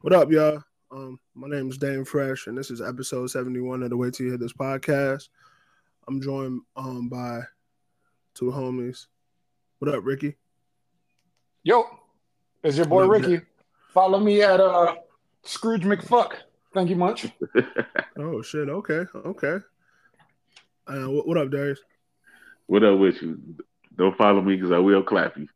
What up, y'all? My name is Dame Fresh, and this is episode 71 of the Wait Till You Hear This podcast. I'm joined by two homies. What up, Ricky? Yo, it's your boy What up, Ricky. Follow me at Scrooge McFuck. Thank you much. Oh shit! Okay. What up, Darius? What up with you? Don't follow me because I will clap you.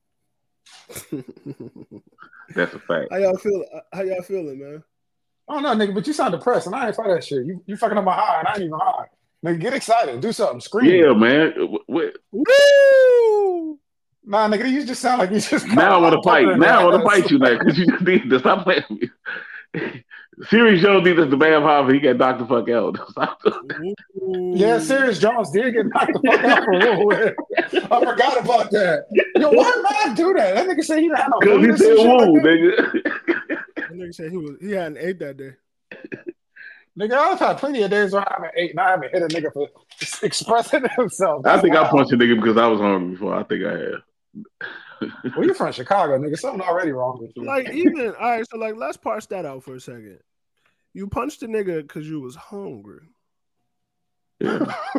That's a fact. How y'all feeling, man? Oh no, nigga, but you sound depressed, and I ain't for that shit. You fucking up my high, and I ain't even high. Nigga, get excited, do something, scream. Yeah, man. What? Woo! Nah, nigga, you just sound like you just. Now I want to fight. Now I want to fight you, man, because you just need to stop playing with me. Serious Jones needs the Bam Hoffa. He got knocked the fuck out. Yeah, Serious Jones did get knocked the fuck out for a little bit. I forgot about that. Yo, why did man do that? That nigga said he didn't have no. Because he said woo, nigga. That nigga said he hadn't ate that day. Nigga, I've had plenty of days where I haven't ate and I haven't hit a nigga for expressing himself. I think I punched a nigga because I was hungry before. I think I have. Well, you're from Chicago, nigga. Something already wrong with you. Like, all right, so like, let's parse that out for a second. You punched a nigga because you was hungry. Yeah.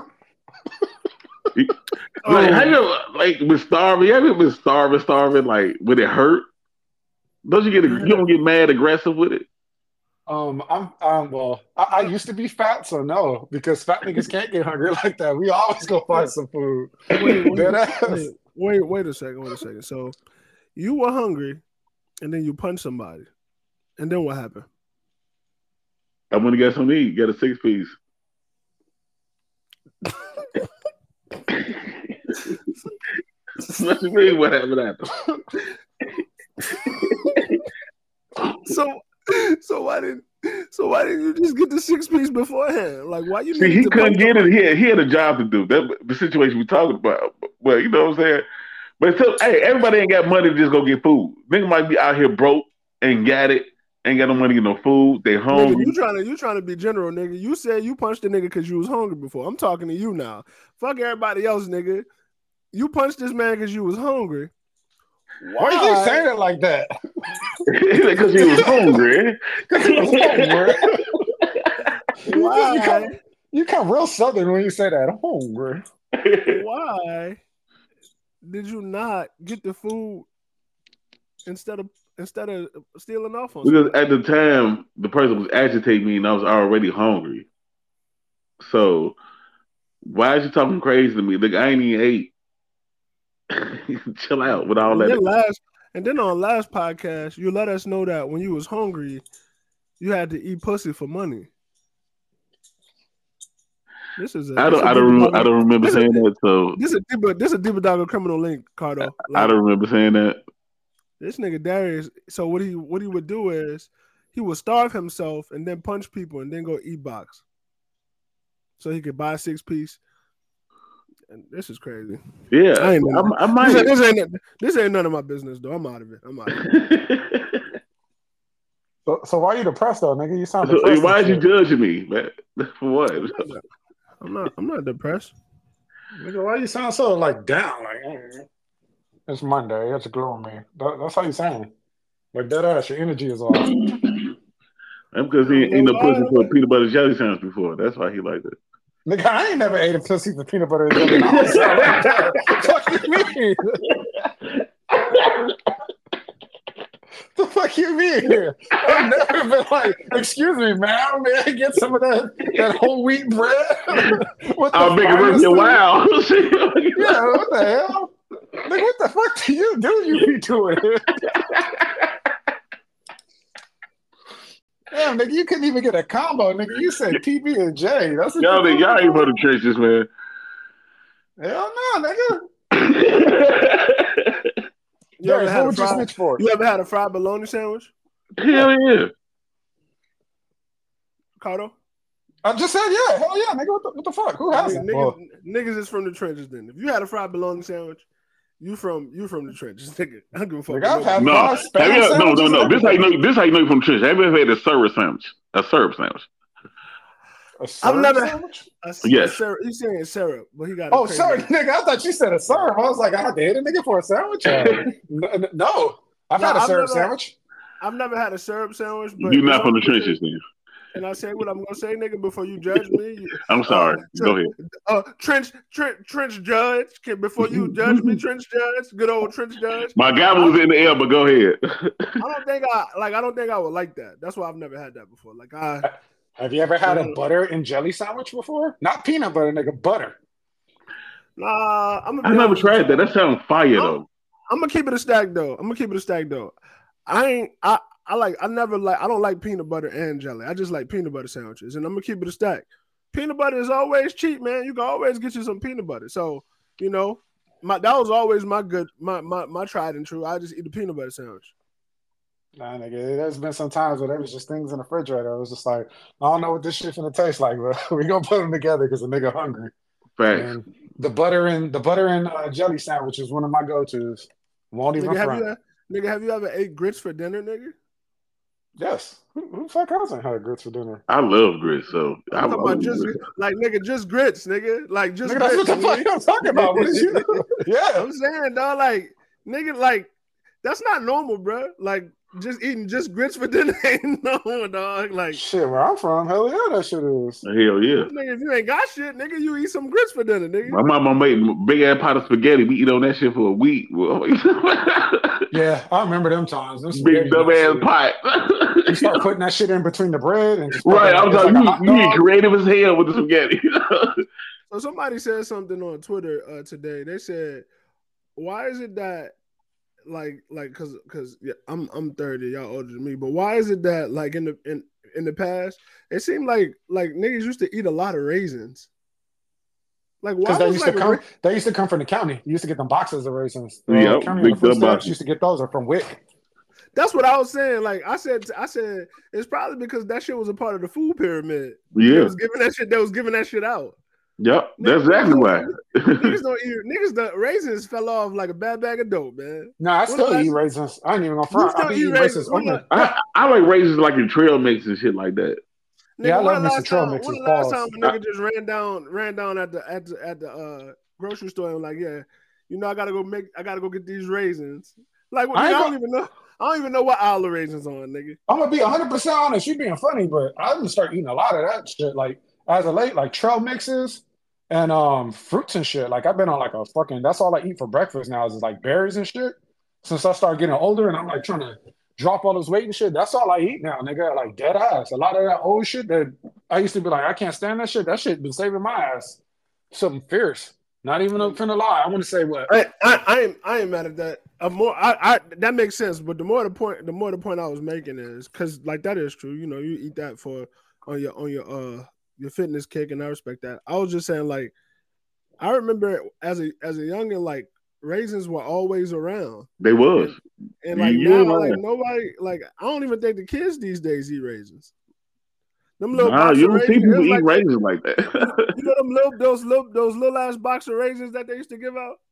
Like, how you like with starving? You ever been starving? Like, when it hurt, don't you you don't get mad aggressive with it? I used to be fat, so no, because fat niggas can't get hungry like that. We always go find some food. Wait a second. So you were hungry, and then you punched somebody, and then what happened? I'm gonna get something to eat. Get a 6-piece. What you mean? What happened after? So why didn't you just get the 6-piece beforehand? Like, why you? See, he couldn't get it. He had a job to do. That's the situation we're talking about. Well, you know what I'm saying. But so, hey, everybody ain't got money to just go get food. Nigga might be out here broke, ain't got it, ain't got no money to get no food. They hungry. Nigga, you trying to be general, nigga. You said you punched a nigga because you was hungry before. I'm talking to you now. Fuck everybody else, nigga. You punched this man because you was hungry. Why you keep saying it like that? Because he was hungry. Because he was hungry. Why? You come real southern when you say that. I'm hungry. Why did you not get the food instead of stealing off on? Because at the time the person was agitating me and I was already hungry. So why is you talking crazy to me? Look, I ain't even ate. Chill out with all that. And then on last podcast, you let us know that when you was hungry, you had to eat pussy for money. I don't remember saying that. So this is a deeper dog criminal link, Cardo. Like, I don't remember saying that. This nigga Darius. So what he would do is he would starve himself and then punch people and then go eat box, so he could buy a 6-piece. And this is crazy. Yeah, I might. This ain't none of my business, though. I'm out of it. So why are you depressed, though, nigga? You sound depressed. Why are you judging me, man? For what? I'm not depressed. Nigga, why you sound so like down? Like it's Monday. It's gloomy. That's how you sound. Like that ass. Your energy is off. That's because he ain't no pussy for peanut butter jelly sandwich before. That's why he like it. Nigga, I ain't never ate a pussy for peanut butter and jelly. What you mean? The fuck you mean? I've never been like, excuse me, man, may I get some of that whole wheat bread? I'll make it worth your while. Yeah, what the hell? Nigga, what the fuck do you be doing? Damn, nigga, you couldn't even get a combo, nigga. You said PB and J. That's y'all ain't for the trenches, man. Hell no, nigga. You ever had a fried bologna sandwich? Hell yeah. Cardo? I just said yeah. Hell yeah, nigga. What the fuck? Who hasn't? Niggas is from the trenches. Then, if you had a fried bologna sandwich, you from the trenches, nigga. I don't give a fuck. No. This how you know you from the trenches. Have you ever had a syrup sandwich? A syrup sandwich. I've never sandwich? Yes. He's saying syrup, but he got. Oh, sorry, nigga. I thought you said a syrup. I was like, I had to hit a nigga for a sandwich. No, I've had a syrup sandwich. I've never had a syrup sandwich, but You're not from the trenches, then. Can I say what I'm gonna say, nigga? Before you judge me, I'm sorry. Go ahead. Trench judge. Before you judge me, trench judge. Good old trench judge. My gavel was in the air, but go ahead. I don't think I would like that. That's why I've never had that before. Like have you ever had a butter and jelly sandwich before? Not peanut butter, nigga, butter. Nah, I never tried that. That sounds fire though. I'm gonna keep it a stack though. I don't like peanut butter and jelly. I just like peanut butter sandwiches, and I'm gonna keep it a stack. Peanut butter is always cheap, man. You can always get you some peanut butter. So, you know, that was always my tried and true. I just eat a peanut butter sandwich. Nah, nigga, there's been some times where there was just things in the refrigerator. I was just like, I don't know what this shit finna taste like, bro. We gonna put them together because the nigga hungry. Right. And the butter and jelly sandwich is one of my go-tos. Won't even front. Have you ever ate grits for dinner, nigga? Yes. Who the fuck hasn't had grits for dinner? I love grits, so I'm talking about just grits, nigga. Like just nigga, grits. That's what the fuck I'm talking about. What is you? Yeah. I'm saying, dog, like, nigga, like, that's not normal, bro. Like, just eating just grits for dinner ain't normal, dog. Like, shit, where I'm from, hell yeah, that shit is. Hell yeah. Nigga, if you ain't got shit, nigga, you eat some grits for dinner, nigga. My mama made big ass pot of spaghetti. We eat on that shit for a week. Yeah, I remember them times. Big dumb ass pot. You start putting that shit in between the bread and just right. I'm talking. You get creative as hell with the spaghetti. So somebody said something on Twitter today. They said, "Why is it that because yeah, I'm 30, y'all older than me, but why is it that like in the past it seemed like niggas used to eat a lot of raisins? Like why? Because they used to come from the county. You used to get them boxes of raisins. Yeah, big food stamps used to get those, or from WIC. That's what I was saying. Like I said, it's probably because that shit was a part of the food pyramid. Yeah, they was giving that shit out. Yep, that's exactly why. Niggas don't eat. The raisins fell off like a bad bag of dope, man. No, I still eat raisins. I ain't even gonna front. I eat raisins. I like raisins like in trail mix and shit like that. Nigga, yeah, I love me some trail mixes. When the last time a nigga just ran down at the grocery store and was like, yeah, you know, I gotta go get these raisins. Like, I don't even know what aisle the raisins on, nigga. I'm gonna be 100% honest. You being funny, but I'm gonna start eating a lot of that shit. Like as of late, like trail mixes and fruits and shit. Like I've been on like a fucking. That's all I eat for breakfast now is like berries and shit. Since I started getting older and I'm like trying to drop all this weight and shit. That's all I eat now, nigga. Like dead ass. A lot of that old shit that I used to be like, I can't stand that shit. That shit been saving my ass. Something fierce. Not even up finna lie. I want to say what I ain't mad at that. That makes sense. But the more the point I was making is because like that is true. You know, you eat that for on your fitness kick, and I respect that. I was just saying, like, I remember as a youngin', like raisins were always around. They was, and like now, like nobody, like I don't even think the kids these days eat raisins. Them little you don't see people eat raisins like that. You know those little ass box of raisins that they used to give out.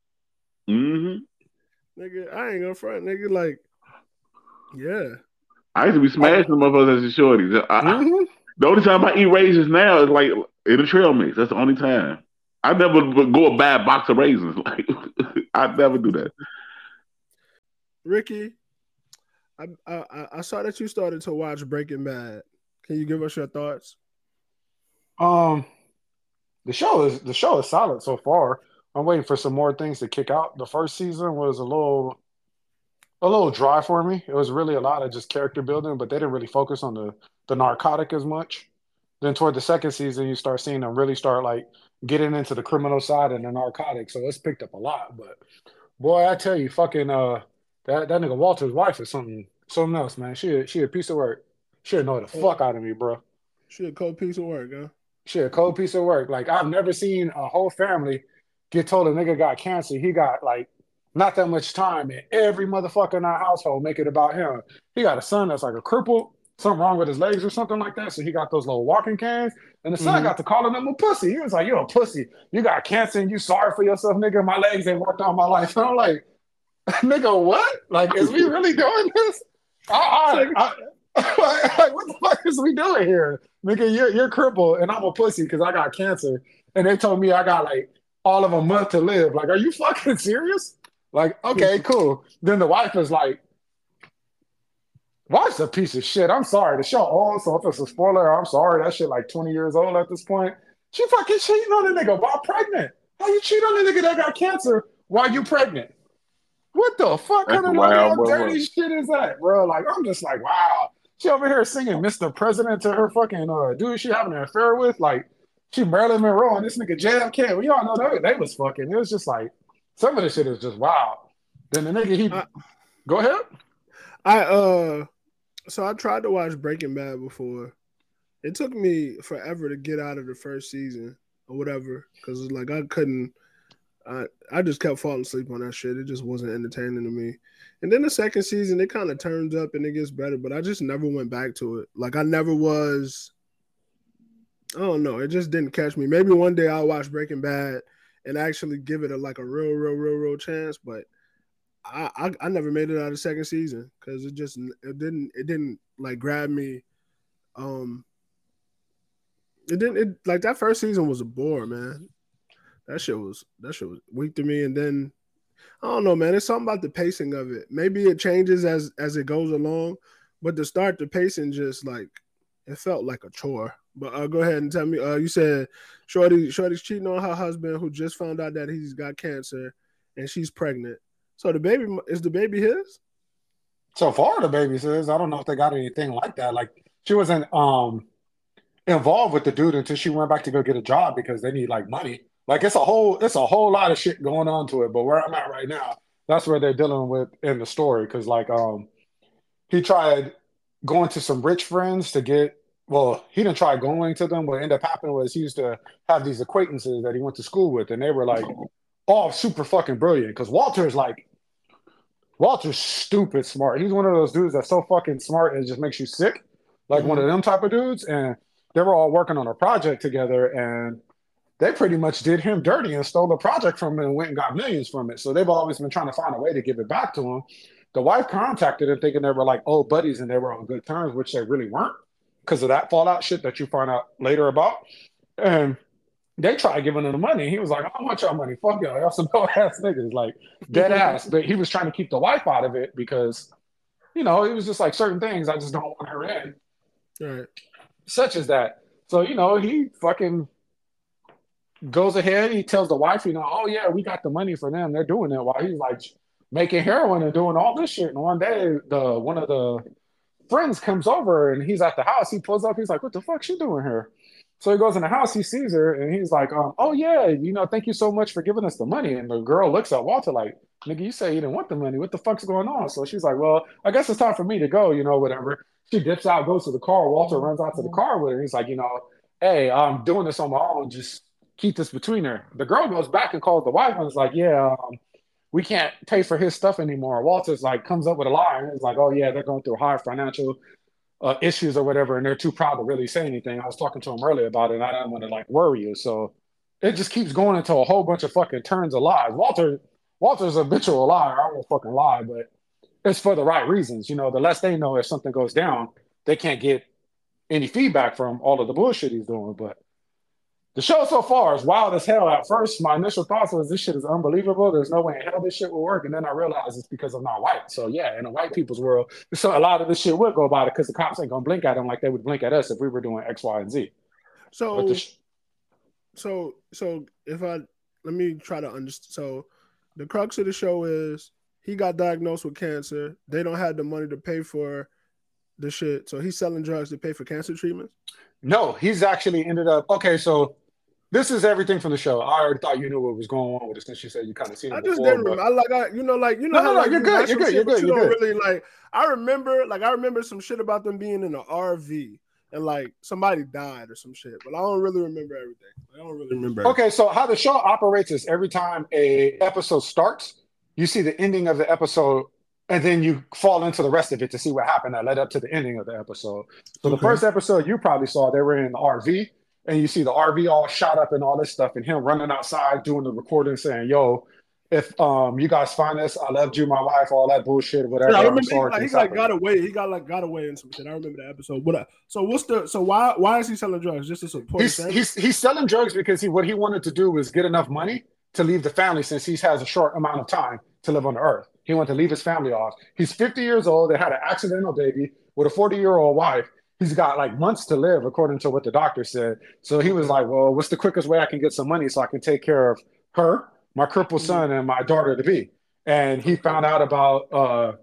Mm-hmm. Nigga, I ain't gonna front, nigga. Like, yeah. I used to be smashing them motherfuckers as a shorty. The only time I eat raisins now is like in a trail mix. That's the only time. I never go and buy a box of raisins. Like I never do that. Ricky, I saw that you started to watch Breaking Bad. Can you give us your thoughts? The show is solid so far. I'm waiting for some more things to kick out. The first season was a little dry for me. It was really a lot of just character building, but they didn't really focus on the narcotic as much. Then toward the second season, you start seeing them really start like getting into the criminal side and the narcotic. So it's picked up a lot. But boy, I tell you, fucking that nigga Walter's wife is something else, man. She a piece of work. She annoyed the fuck out of me, bro. She a cold piece of work, huh? She a cold piece of work. Like I've never seen a whole family get told a nigga got cancer. He got like not that much time, and every motherfucker in our household make it about him. He got a son that's like a cripple, something wrong with his legs or something like that. So he got those little walking canes, and the son got to calling him a pussy. He was like, "You're a pussy. You got cancer, and you sorry for yourself, nigga. My legs ain't worked all my life." And I'm like, "Nigga, what? Like, is we really doing this?" Like, what the fuck is we doing here? Nigga, you're crippled and I'm a pussy because I got cancer. And they told me I got like all of a month to live. Like, are you fucking serious? Like, okay, cool. Then the wife is like, Watch a piece of shit. I'm sorry. The show old, so if it's a spoiler, I'm sorry. That shit like 20 years old at this point. She fucking cheating on the nigga while pregnant. How you cheat on the nigga that got cancer while you pregnant? What the fuck That's kind a of no wild damn motherfucker. dirty shit is that, bro? Like, I'm just like, wow. She over here singing Mr. President to her fucking dude she having an affair with. Like, she Marilyn Monroe and this nigga JFK. We all know they was fucking. It was just like, some of this shit is just wild. Then the nigga, go ahead. So I tried to watch Breaking Bad before. It took me forever to get out of the first season or whatever because like I couldn't. I just kept falling asleep on that shit. It just wasn't entertaining to me. And then the second season, it kind of turns up and it gets better, but I just never went back to it. Like I never was. I don't know. It just didn't catch me. Maybe one day I'll watch Breaking Bad and actually give it a real chance, but. I never made it out of the second season because it didn't like grab me. It like that first season was a bore, man. That shit was weak to me. And then I don't know, man. It's something about the pacing of it. Maybe it changes as it goes along, but to start the pacing just like it felt like a chore. But go ahead and tell me. You said Shorty's cheating on her husband who just found out that he's got cancer and she's pregnant. So the baby his? So far, the baby says, I don't know if they got anything like that. Like she wasn't involved with the dude until she went back to go get a job because they need like money. Like it's a whole lot of shit going on to it. But where I'm at right now, that's where they're dealing with in the story. Because like he tried going to some rich friends to get. Well, he didn't try going to them. What ended up happening was he used to have these acquaintances that he went to school with, and they were like all super fucking brilliant. Because Walter's stupid smart. He's one of those dudes that's so fucking smart it just makes you sick. Like one of them type of dudes. And they were all working on a project together and they pretty much did him dirty and stole the project from him and went and got millions from it. So they've always been trying to find a way to give it back to him. The wife contacted him thinking they were like old buddies and they were on good terms, which they really weren't because of that fallout shit that you find out later about. And they tried giving him the money. He was like, I want y'all money. Fuck y'all. Y'all some ass niggas. Like, dead ass. But he was trying to keep the wife out of it because, it was just like certain things I just don't want her in. Right. Such as that. So, he fucking goes ahead. He tells the wife, oh, yeah, we got the money for them. They're doing it while he's like making heroin and doing all this shit. And one day, one of the friends comes over and he's at the house. He pulls up. He's like, what the fuck she doing here? So he goes in the house, he sees her, and he's like, oh, yeah, thank you so much for giving us the money. And the girl looks at Walter like, nigga, you say you didn't want the money. What the fuck's going on? So she's like, well, I guess it's time for me to go, whatever. She dips out, goes to the car. Walter runs out to the car with her. He's like, hey, I'm doing this on my own. Just keep this between her. The girl goes back and calls the wife and is like, yeah, we can't pay for his stuff anymore. Walter's like, comes up with a lie. And he's like, oh, yeah, they're going through high financial issues or whatever, and they're too proud to really say anything. I was talking to him earlier about it, and I didn't want to like worry you. So it just keeps going into a whole bunch of fucking turns of lies. Walter's a habitual liar. I won't fucking lie, but it's for the right reasons. The less they know if something goes down, they can't get any feedback from all of the bullshit he's doing. But the show so far is wild as hell. At first, my initial thoughts was this shit is unbelievable. There's no way in hell this shit will work. And then I realized it's because I'm not white. So yeah, in a white people's world, so a lot of this shit would go about it because the cops ain't gonna blink at them like they would blink at us if we were doing X, Y, and Z. So if let me try to understand. So the crux of the show is he got diagnosed with cancer. They don't have the money to pay for the shit. So he's selling drugs to pay for cancer treatments? No, he's actually ended up. Okay, so this is everything from the show. I already thought you knew what was going on with it since you said you kind of seen it before. I just didn't remember. You're good. You're good. Really like. I remember some shit about them being in an RV and like somebody died or some shit, but I don't really remember everything. Okay, so how the show operates is every time a episode starts, you see the ending of the episode, and then you fall into the rest of it to see what happened that led up to the ending of the episode. So the first episode you probably saw, they were in the RV. And you see the RV all shot up and all this stuff, and him running outside doing the recording, saying, "Yo, if you guys find this, I loved you, my wife, all that bullshit, whatever." Yeah, I remember he got away. He got away in some shit. I remember that episode. Why is he selling drugs? Just to support he's selling drugs because what he wanted to do was get enough money to leave the family since he has a short amount of time to live on the earth. He wanted to leave his family off. He's 50 years old. They had an accidental baby with a 40-year-old wife. He's got like months to live, according to what the doctor said. So he was like, well, what's the quickest way I can get some money so I can take care of her, my crippled son, and my daughter to be? And he found out about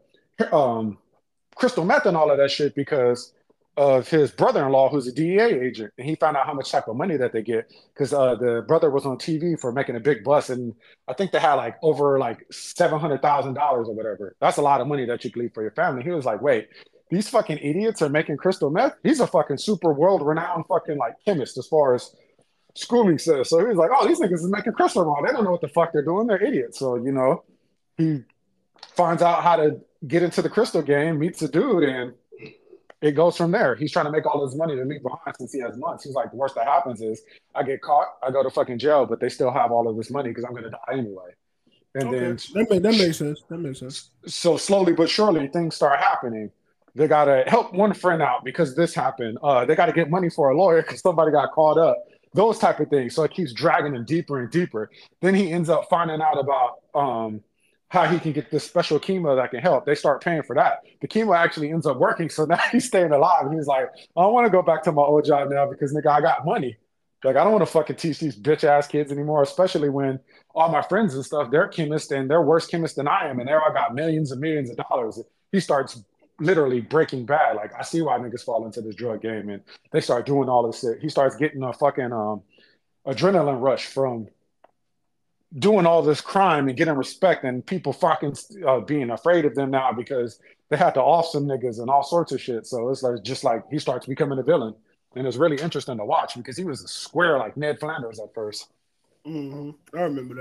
crystal meth and all of that shit because of his brother-in-law, who's a DEA agent, and he found out how much type of money that they get because the brother was on TV for making a big bust, and I think they had like over like $700,000 or whatever. That's a lot of money that you can leave for your family. He was like, wait, these fucking idiots are making crystal meth? He's a fucking super world-renowned fucking like chemist as far as schooling says. So he was like, oh, these niggas is making crystal meth. They don't know what the fuck they're doing. They're idiots. So, you know, he finds out how to get into the crystal game, meets a dude, and it goes from there. He's trying to make all his money to leave behind since he has months. He's like, the worst that happens is I get caught, I go to fucking jail, but they still have all of this money because I'm going to die anyway. And then that makes sense. That makes sense. So slowly but surely things start happening. They got to help one friend out because this happened. They got to get money for a lawyer because somebody got caught up. Those type of things. So it keeps dragging him deeper and deeper. Then he ends up finding out about how he can get this special chemo that can help. They start paying for that. The chemo actually ends up working, so now he's staying alive. And he's like, I don't want to go back to my old job now because, nigga, I got money. Like, I don't want to fucking teach these bitch-ass kids anymore, especially when all my friends and stuff, they're chemists, and they're worse chemists than I am, and they're all got millions and millions of dollars. He starts literally breaking bad. Like, I see why niggas fall into this drug game, and they start doing all this shit. He starts getting a fucking adrenaline rush from doing all this crime and getting respect, and people fucking being afraid of them now because they had to off some niggas and all sorts of shit. So it's like just like he starts becoming a villain, and it's really interesting to watch because he was a square like Ned Flanders at first. Mm-hmm. I remember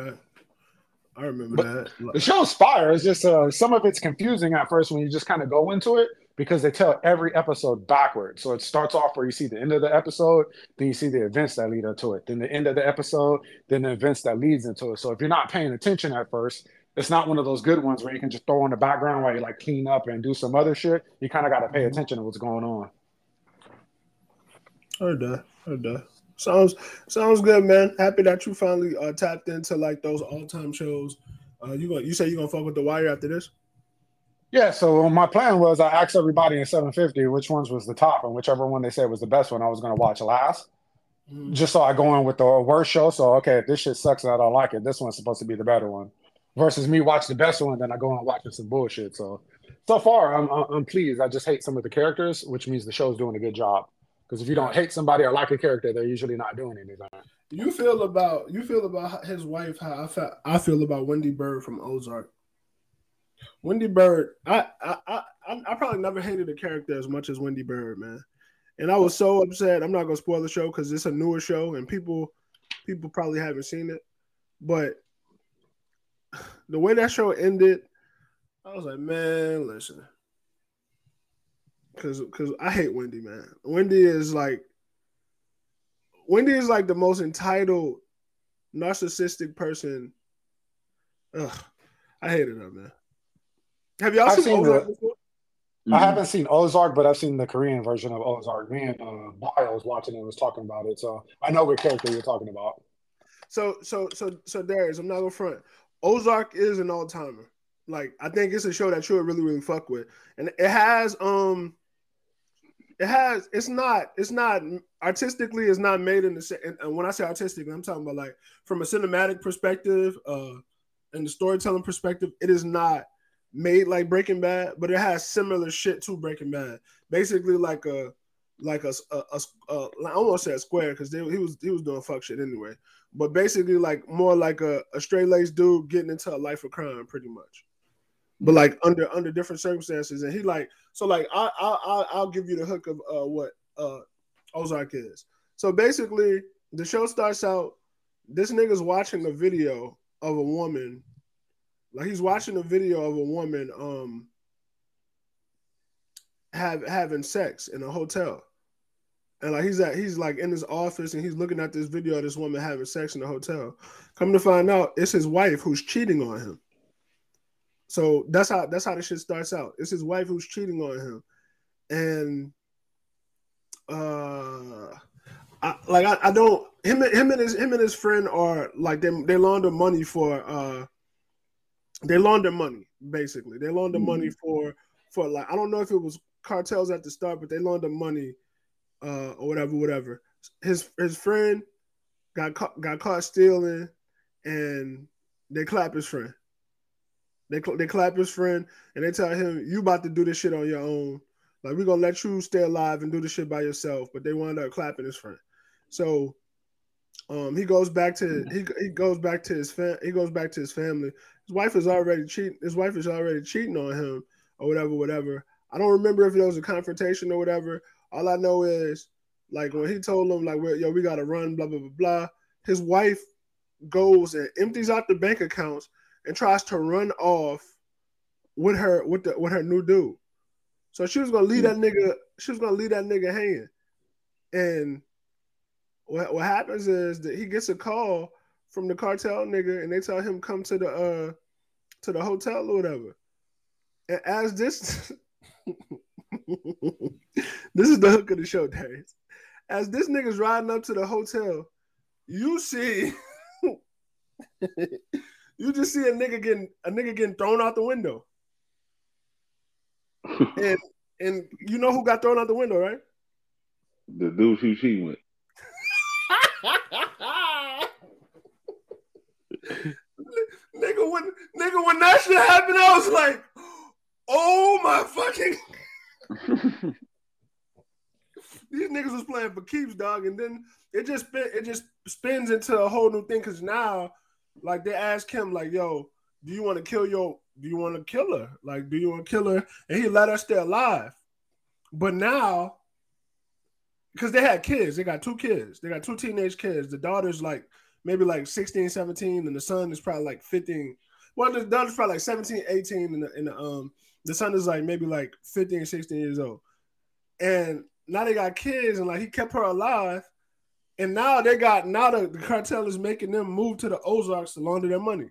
that. The show's fire. It's just some of it's confusing at first when you just kind of go into it because they tell every episode backwards. So it starts off where you see the end of the episode, then you see the events that lead up to it, then the end of the episode, then the events that leads into it. So if you're not paying attention at first, it's not one of those good ones where you can just throw in the background while you like clean up and do some other shit. You kind of got to pay attention to what's going on. Heard that. Sounds good, man. Happy that you finally tapped into like those all-time shows. You say you're gonna fuck with The Wire after this? Yeah, so my plan was I asked everybody in 750 which ones was the top, and whichever one they said was the best one I was going to watch last. Mm-hmm. Just so I go in with the worst show. So, okay, if this shit sucks and I don't like it, this one's supposed to be the better one. Versus me watch the best one, then I go and watch some bullshit. So far, I'm pleased. I just hate some of the characters, which means the show's doing a good job. Because if you don't hate somebody or like a character, they're usually not doing anything. You feel about his wife how I feel about Wendy Bird from Ozark. Wendy Bird, I probably never hated a character as much as Wendy Bird, man. And I was so upset. I'm not gonna spoil the show because it's a newer show and people probably haven't seen it. But the way that show ended, I was like, man, listen. Cause I hate Wendy, man. Wendy is like the most entitled, narcissistic person. Ugh, I hated her, man. Have y'all seen Ozark before? I haven't seen Ozark, but I've seen the Korean version of Ozark. Me and Bio was watching it and was talking about it, so I know what character you're talking about. So Darius, I'm not gonna front. Ozark is an all-timer. Like, I think it's a show that you would really, really fuck with, and it's not artistically, it's not made in the. And when I say artistically, I'm talking about like from a cinematic perspective, and the storytelling perspective, it is not made like Breaking Bad, but it has similar shit to Breaking Bad. Basically, I almost say a square because he was doing fuck shit anyway. But basically, like more like a straight laced dude getting into a life of crime, pretty much. But like under different circumstances, and he like so like I'll give you the hook of what Ozark is. So basically, the show starts out. This nigga's watching a video of a woman. Like he's watching a video of a woman having sex in a hotel. And like he's like in his office and he's looking at this video of this woman having sex in a hotel. Come to find out, it's his wife who's cheating on him. So that's how the shit starts out. It's his wife who's cheating on him. And I don't him and his friend are like they launder money for they launder money, basically. They launder money for like, I don't know if it was cartels at the start, but they launder money or whatever. His friend got caught stealing, and they clap his friend. They clap his friend, and they tell him, "You about to do this shit on your own. Like, we're gonna let you stay alive and do this shit by yourself." But they wound up clapping his friend. So he goes back to his family. His wife is already cheating on him or whatever. I don't remember if there was a confrontation or whatever. All I know is, like, when he told him, like, "Yo, we gotta run," blah blah blah blah. His wife goes and empties out the bank accounts and tries to run off with her new dude. So she was gonna leave that nigga. She was gonna leave that nigga hanging. And what happens is that he gets a call from the cartel nigga, and they tell him come to the hotel or whatever. And as this, this is the hook of the show, Darius. As this nigga's riding up to the hotel, you see. You just see a nigga getting thrown out the window. and you know who got thrown out the window, right? The dude who she went. nigga, when that shit happened, I was like, oh my fucking. These niggas was playing for keeps, dog, and then it just spins into a whole new thing, because now, like, they ask him, like, "Yo, do you want to kill her? Like, do you want to kill her?" And he let her stay alive. But now, because they had kids, they got 2 kids. They got 2 teenage kids. The daughter's like maybe like 16, 17, and the son is probably like 15. Well, the daughter's probably like 17, 18, and the son is like maybe like 15, 16 years old. And now they got kids, and like he kept her alive. And now the cartel is making them move to the Ozarks to launder their money.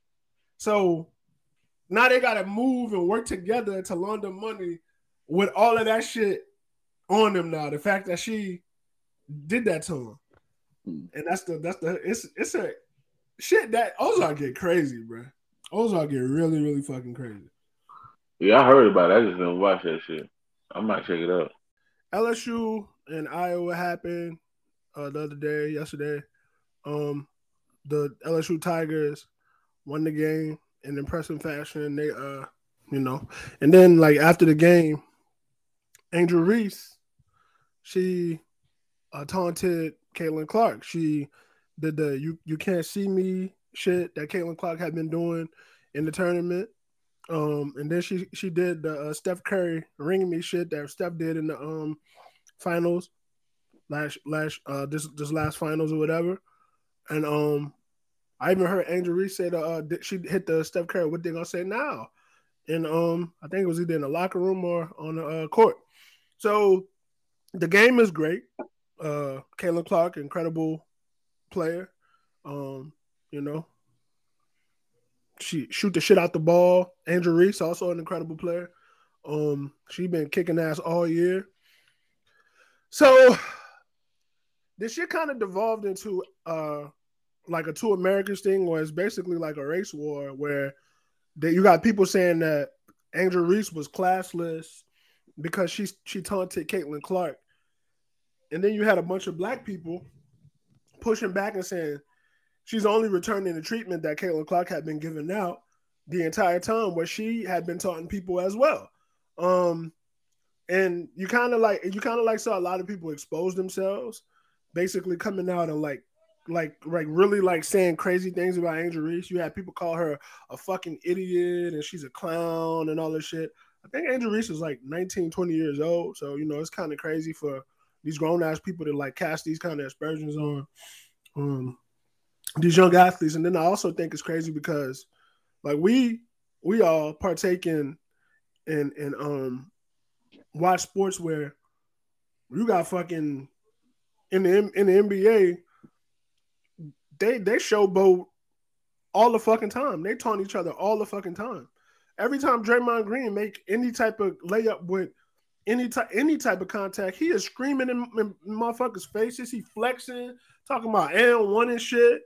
So now they got to move and work together to launder money with all of that shit on them now. The fact that she did that to him. And it's a shit that Ozark get crazy, bro. Ozark get really, really fucking crazy. Yeah, I heard about it. I just didn't watch that shit. I might check it out. LSU and Iowa happened yesterday. The LSU Tigers won the game in impressive fashion. They and then, like, after the game, Angel Reese, she taunted Caitlin Clark. She did the you can't see me shit that Caitlin Clark had been doing in the tournament. And then she did the Steph Curry ring me shit that Steph did in the finals this last finals or whatever. And I even heard Angel Reese say she hit the Steph Curry, what they gonna say now? And I think it was either in the locker room or on the court. So the game is great. Caitlin Clark, incredible player. She shoot the shit out the ball. Angel Reese, also an incredible player. She been kicking ass all year. So this shit kind of devolved into like a 2 Americans thing, where it's basically like a race war, where you got people saying that Angel Reese was classless because she taunted Caitlin Clark. And then you had a bunch of black people pushing back and saying she's only returning the treatment that Caitlin Clark had been giving out the entire time, where she had been taunting people as well. And you kind of like saw a lot of people expose themselves, basically coming out and like really like saying crazy things about Angel Reese. You had people call her a fucking idiot and she's a clown and all this shit. I think Angel Reese is like 19, 20 years old. So, it's kind of crazy for these grown-ass people to like cast these kind of aspersions on these young athletes. And then I also think it's crazy because like we all partake in watch sports where you got fucking in the NBA, they showboat all the fucking time. They taunt each other all the fucking time. Every time Draymond Green make any type of layup with any type of contact, he is screaming in motherfuckers' faces. He flexing, talking about L1 and shit.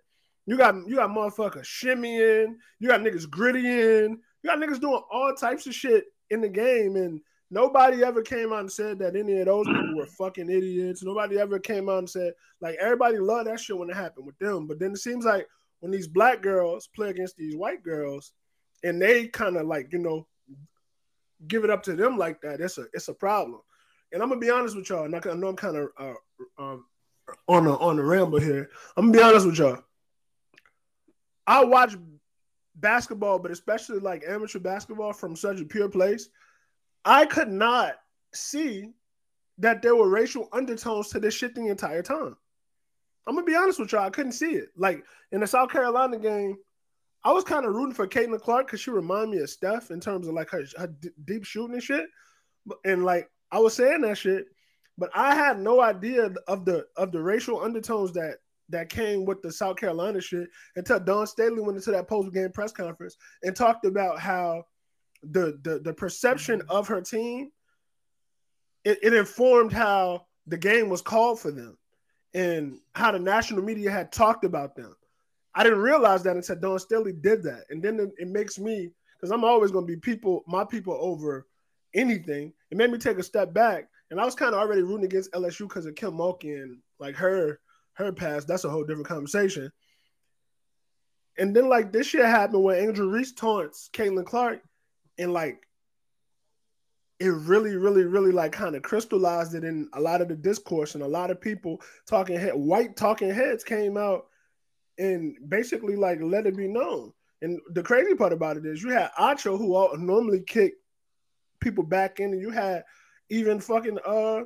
You got motherfuckers shimmying. You got niggas grittying. You got niggas doing all types of shit in the game, and nobody ever came out and said that any of those people were fucking idiots. Nobody ever came out and said, like, everybody loved that shit when it happened with them. But then it seems like when these black girls play against these white girls and they kind of like, you know, give it up to them like that, it's a problem. And I'm going to be honest with y'all. And I know I'm kind of on the ramble here. I'm going to be honest with y'all. I watch basketball, but especially like amateur basketball from such a pure place. I could not see that there were racial undertones to this shit the entire time. I'm going to be honest with y'all. I couldn't see it. Like, in the South Carolina game, I was kind of rooting for Caitlin Clark because she reminded me of Steph in terms of, like, her deep shooting and shit. And, like, I was saying that shit, but I had no idea of the racial undertones that came with the South Carolina shit until Dawn Staley went into that post-game press conference and talked about how the perception of her team, it informed how the game was called for them and how the national media had talked about them. I didn't realize that until Dawn Staley did that. And then it makes me, because I'm always going to be my people over anything. It made me take a step back. And I was kind of already rooting against LSU because of Kim Mulkey and like her past. That's a whole different conversation. And then like this shit happened when Angel Reese taunts Caitlin Clark. And like, it really, really, really like kind of crystallized it in a lot of the discourse, and a lot of people white talking heads came out and basically like let it be known. And the crazy part about it is you had Acho, who normally kick people back in, and you had even fucking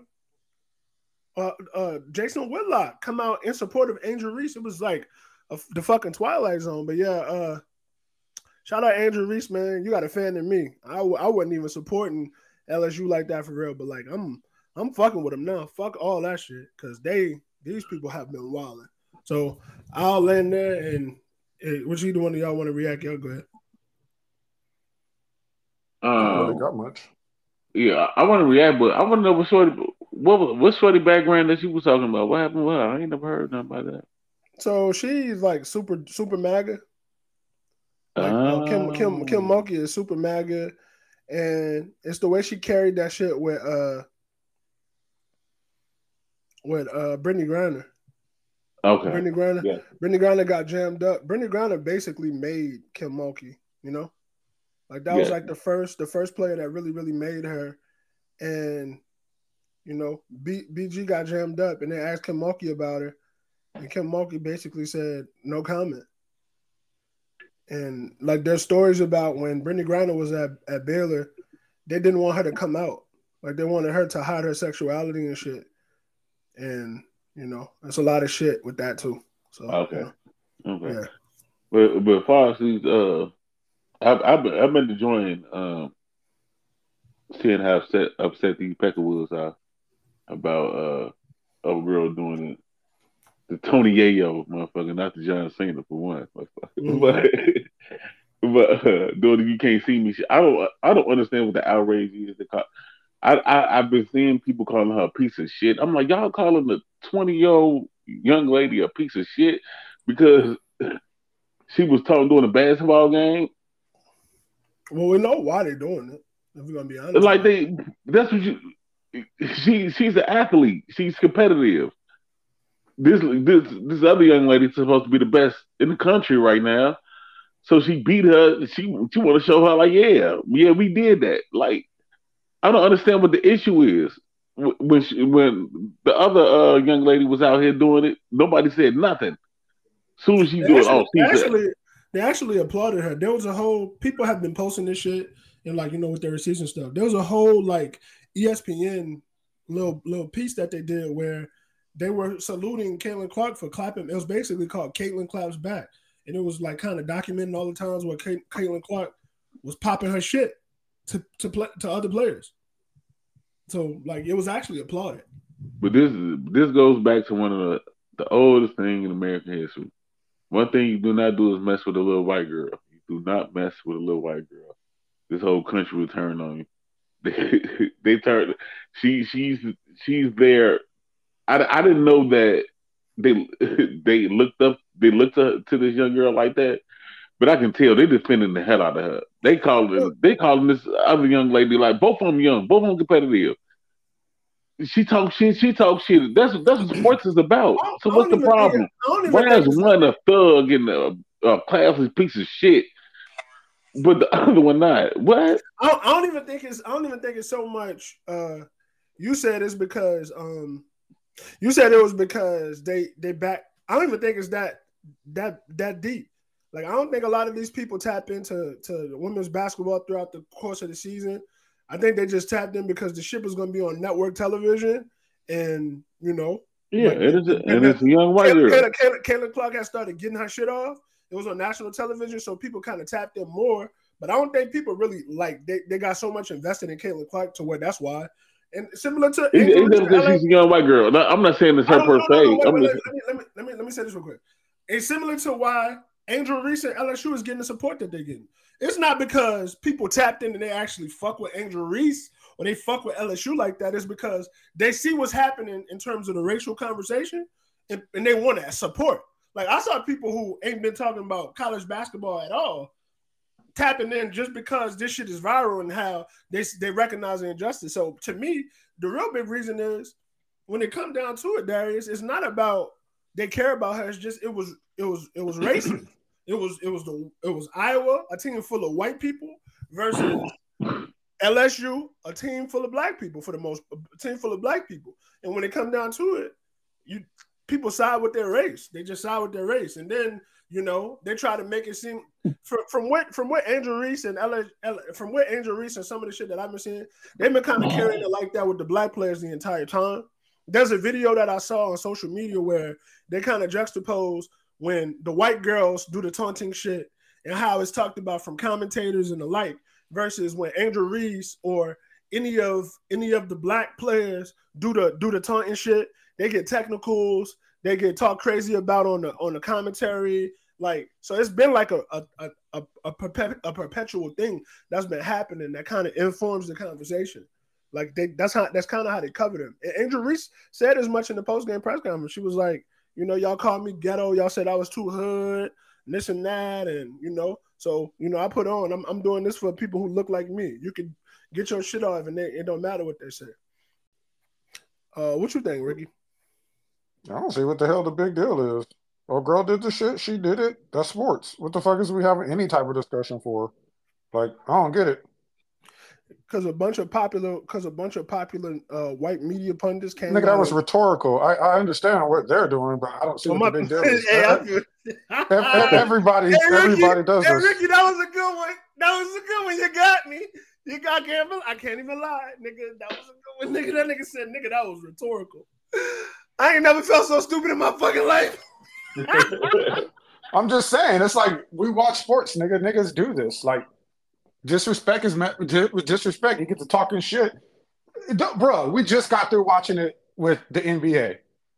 Jason Whitlock come out in support of Angel Reese. It was like the fucking Twilight Zone. But yeah, shout out Angel Reese, man. You got a fan in me. I wasn't even supporting LSU like that for real, but like I'm fucking with them now. Fuck all that shit, because these people have been wilding. So I'll land there, and which either one of y'all want to react? Y'all go ahead. I don't really got much. Yeah, I want to react, but I want to know what's Shorty background that you was talking about. What happened with her? I ain't never heard nothing about that. So she's like super MAGA. Like Kim Mulkey is super MAGA. And it's the way she carried that shit with Brittany Griner. Okay. Brittany Griner. Yeah. Brittany Griner got jammed up. Brittany Griner basically made Kim Mulkey, you know? Like that was like the first player that really, really made her. And, you know, BG got jammed up, and they asked Kim Mulkey about her. And Kim Mulkey basically said, no comment. And like there's stories about when Brittany Griner was at Baylor, they didn't want her to come out. Like they wanted her to hide her sexuality and shit. And you know, there's a lot of shit with that too. So okay, you know, okay. Yeah. But as far as these, I've been enjoying seeing how upset these Peckerwoods are about a girl doing it. The Tony Yayo motherfucker, not the John Cena for one, but doing the You Can't See Me shit. I don't understand what the outrage is. I've been seeing people calling her a piece of shit. I'm like, y'all calling the 20-year-old young lady a piece of shit because she was during a basketball game? Well, we know why they're doing it. If we're gonna be honest, like that's what she's an athlete. She's competitive. This other young lady's supposed to be the best in the country right now. So she beat her. She want to show her like, yeah, we did that. Like, I don't understand what the issue is. When the other young lady was out here doing it, nobody said nothing. Soon as she do it, they actually applauded her. There was a whole people have been posting this shit and like, you know, with their receipts and stuff. There was a whole like ESPN little piece that they did where they were saluting Caitlin Clark for clapping. It was basically called Caitlin Claps Back. And it was like kind of documenting all the times where Caitlin Clark was popping her shit to other players. So like it was actually applauded. But this goes back to one of the oldest thing in American history. One thing you do not do is mess with a little white girl. You do not mess with a little white girl. This whole country will turn on you. They turn. She's there. I didn't know that they looked up they look to this young girl like that. But I can tell they defending the hell out of her. They calling this other young lady like both of them young, both of them competitive. She talks shit. She talks shit. That's what sports is about. So what's the problem? Why is one a thug and a classless piece of shit, but the other one not? What? I don't even think it's so much. You said it's because you said it was because they back. I don't even think it's that deep. Like, I don't think a lot of these people tap into women's basketball throughout the course of the season. I think they just tapped in because the shit was going to be on network television, and yeah, it's a young white girl. Caitlin Clark had started getting her shit off. It was on national television, so people kind of tapped in more. But I don't think people really they got so much invested in Caitlin Clark to where that's why. And similar to because she's a young white girl. I'm not saying it's her per se. Let me say this real quick. It's similar to why Angel Reese and LSU is getting the support that they're getting. It's not because people tapped in and they actually fuck with Angel Reese or they fuck with LSU like that. It's because they see what's happening in terms of the racial conversation and they want that support. Like, I saw people who ain't been talking about college basketball at all tapping in just because this shit is viral and how they recognize the injustice. So to me, the real big reason is when it comes down to it, Darius, it's not about they care about her. It's just it was racist. It was Iowa, a team full of white people, versus LSU, a team full of black people a team full of black people. And when it comes down to it, people side with their race. They just side with their race, and then they try to make it seem from what Angel Reese and from what Angel Reese and some of the shit that I've been seeing, they've been kind of carrying it like that with the black players the entire time. There's a video that I saw on social media where they kind of juxtapose when the white girls do the taunting shit and how it's talked about from commentators and the like, versus when Angel Reese or any of the black players do the taunting shit. They get technicals, they get talked crazy about on the commentary. Like, so it's been like a perpetual thing that's been happening that kind of informs the conversation. Like, that's kind of how they covered him. And Angel Reese said as much in the post-game press conference. She was like, y'all called me ghetto. Y'all said I was too hood, and this and that, and So I put on. I'm doing this for people who look like me. You can get your shit off, and it don't matter what they say. What you think, Ricky? I don't see what the hell the big deal is. Oh, girl did the shit. She did it. That's sports. What the fuck is we having any type of discussion for? Like, I don't get it. Because a bunch of popular white media pundits came. Nigga, that was rhetorical. I understand what they're doing, but I don't see what the big deal is. Everybody does this. Ricky, that was a good one. That was a good one. You got me. You got Campbell. I can't even lie, nigga. That was a good one. Nigga, that nigga said, nigga, that was rhetorical. I ain't never felt so stupid in my fucking life. I'm just saying, it's like we watch sports, nigga. Niggas do this. Like, disrespect is met with disrespect. You get to talking shit. Bro, we just got through watching it with the NBA.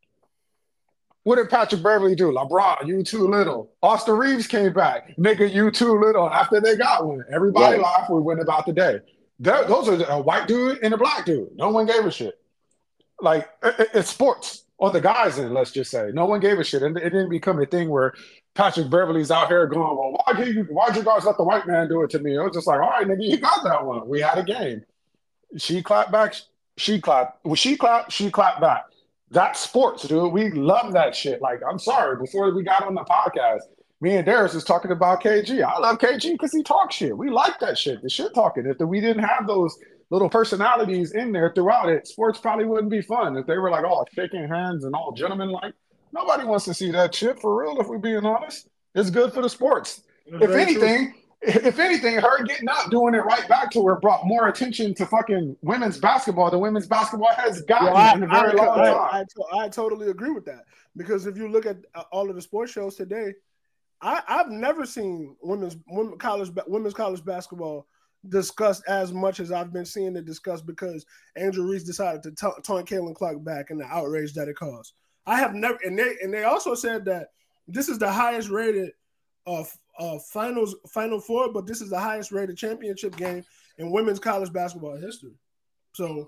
What did Patrick Beverly do? LeBron, you too little. Austin Reeves came back. Nigga, you too little. After they got one, everybody laughed. We went about the day. Those are a white dude and a black dude. No one gave a shit. Like, it's sports. Or the guys in, let's just say. No one gave a shit. And it didn't become a thing where Patrick Beverly's out here going, well, why'd you guys let the white man do it to me? It was just like, all right, nigga, you got that one. We had a game. She clapped back. She clapped. When she clapped back. That's sports, dude. We love that shit. Like, I'm sorry. Before we got on the podcast, me and Darius was talking about KG. I love KG because he talks shit. We like that shit. The shit talking. If we didn't have those little personalities in there throughout it, sports probably wouldn't be fun. If they were like all shaking hands and all gentlemen, like, nobody wants to see that shit for real, if we're being honest. It's good for the sports. If anything, her getting out doing it right back to her brought more attention to fucking women's basketball than women's basketball has gotten in a very long time. I totally agree with that. Because if you look at all of the sports shows today, I've never seen women's college basketball discussed as much as I've been seeing it discussed because Angel Reese decided to taunt Caitlin Clark back and the outrage that it caused. I have never, and they also said that this is the highest rated Final Four, but this is the highest rated championship game in women's college basketball history. So,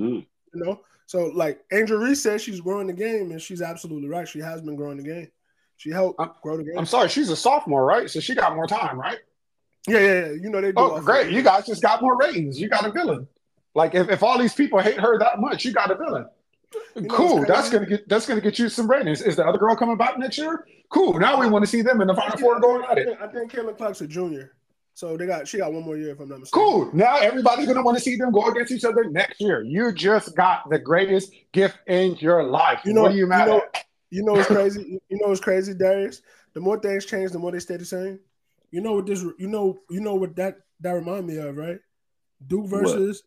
so like Angel Reese says she's growing the game, and she's absolutely right. She has been growing the game. She helped grow the game. I'm sorry, she's a sophomore, right? So she got more time, right? Yeah. You know they do. Oh, great! You guys just got more ratings. You got a villain. Like if all these people hate her that much, you got a villain. Cool. That's gonna get you some ratings. Is the other girl coming back next year? Cool. Now we want to see them in the Final Four going at it. I think Caitlin Clark's a junior, so she got one more year if I'm not mistaken. Cool. Now everybody's gonna want to see them go against each other next year. You just got the greatest gift in your life. What are you mad at? You know what's crazy? You know what's crazy, Darius? The more things change, the more they stay the same. You know what this? You know what that remind me of, right? Duke versus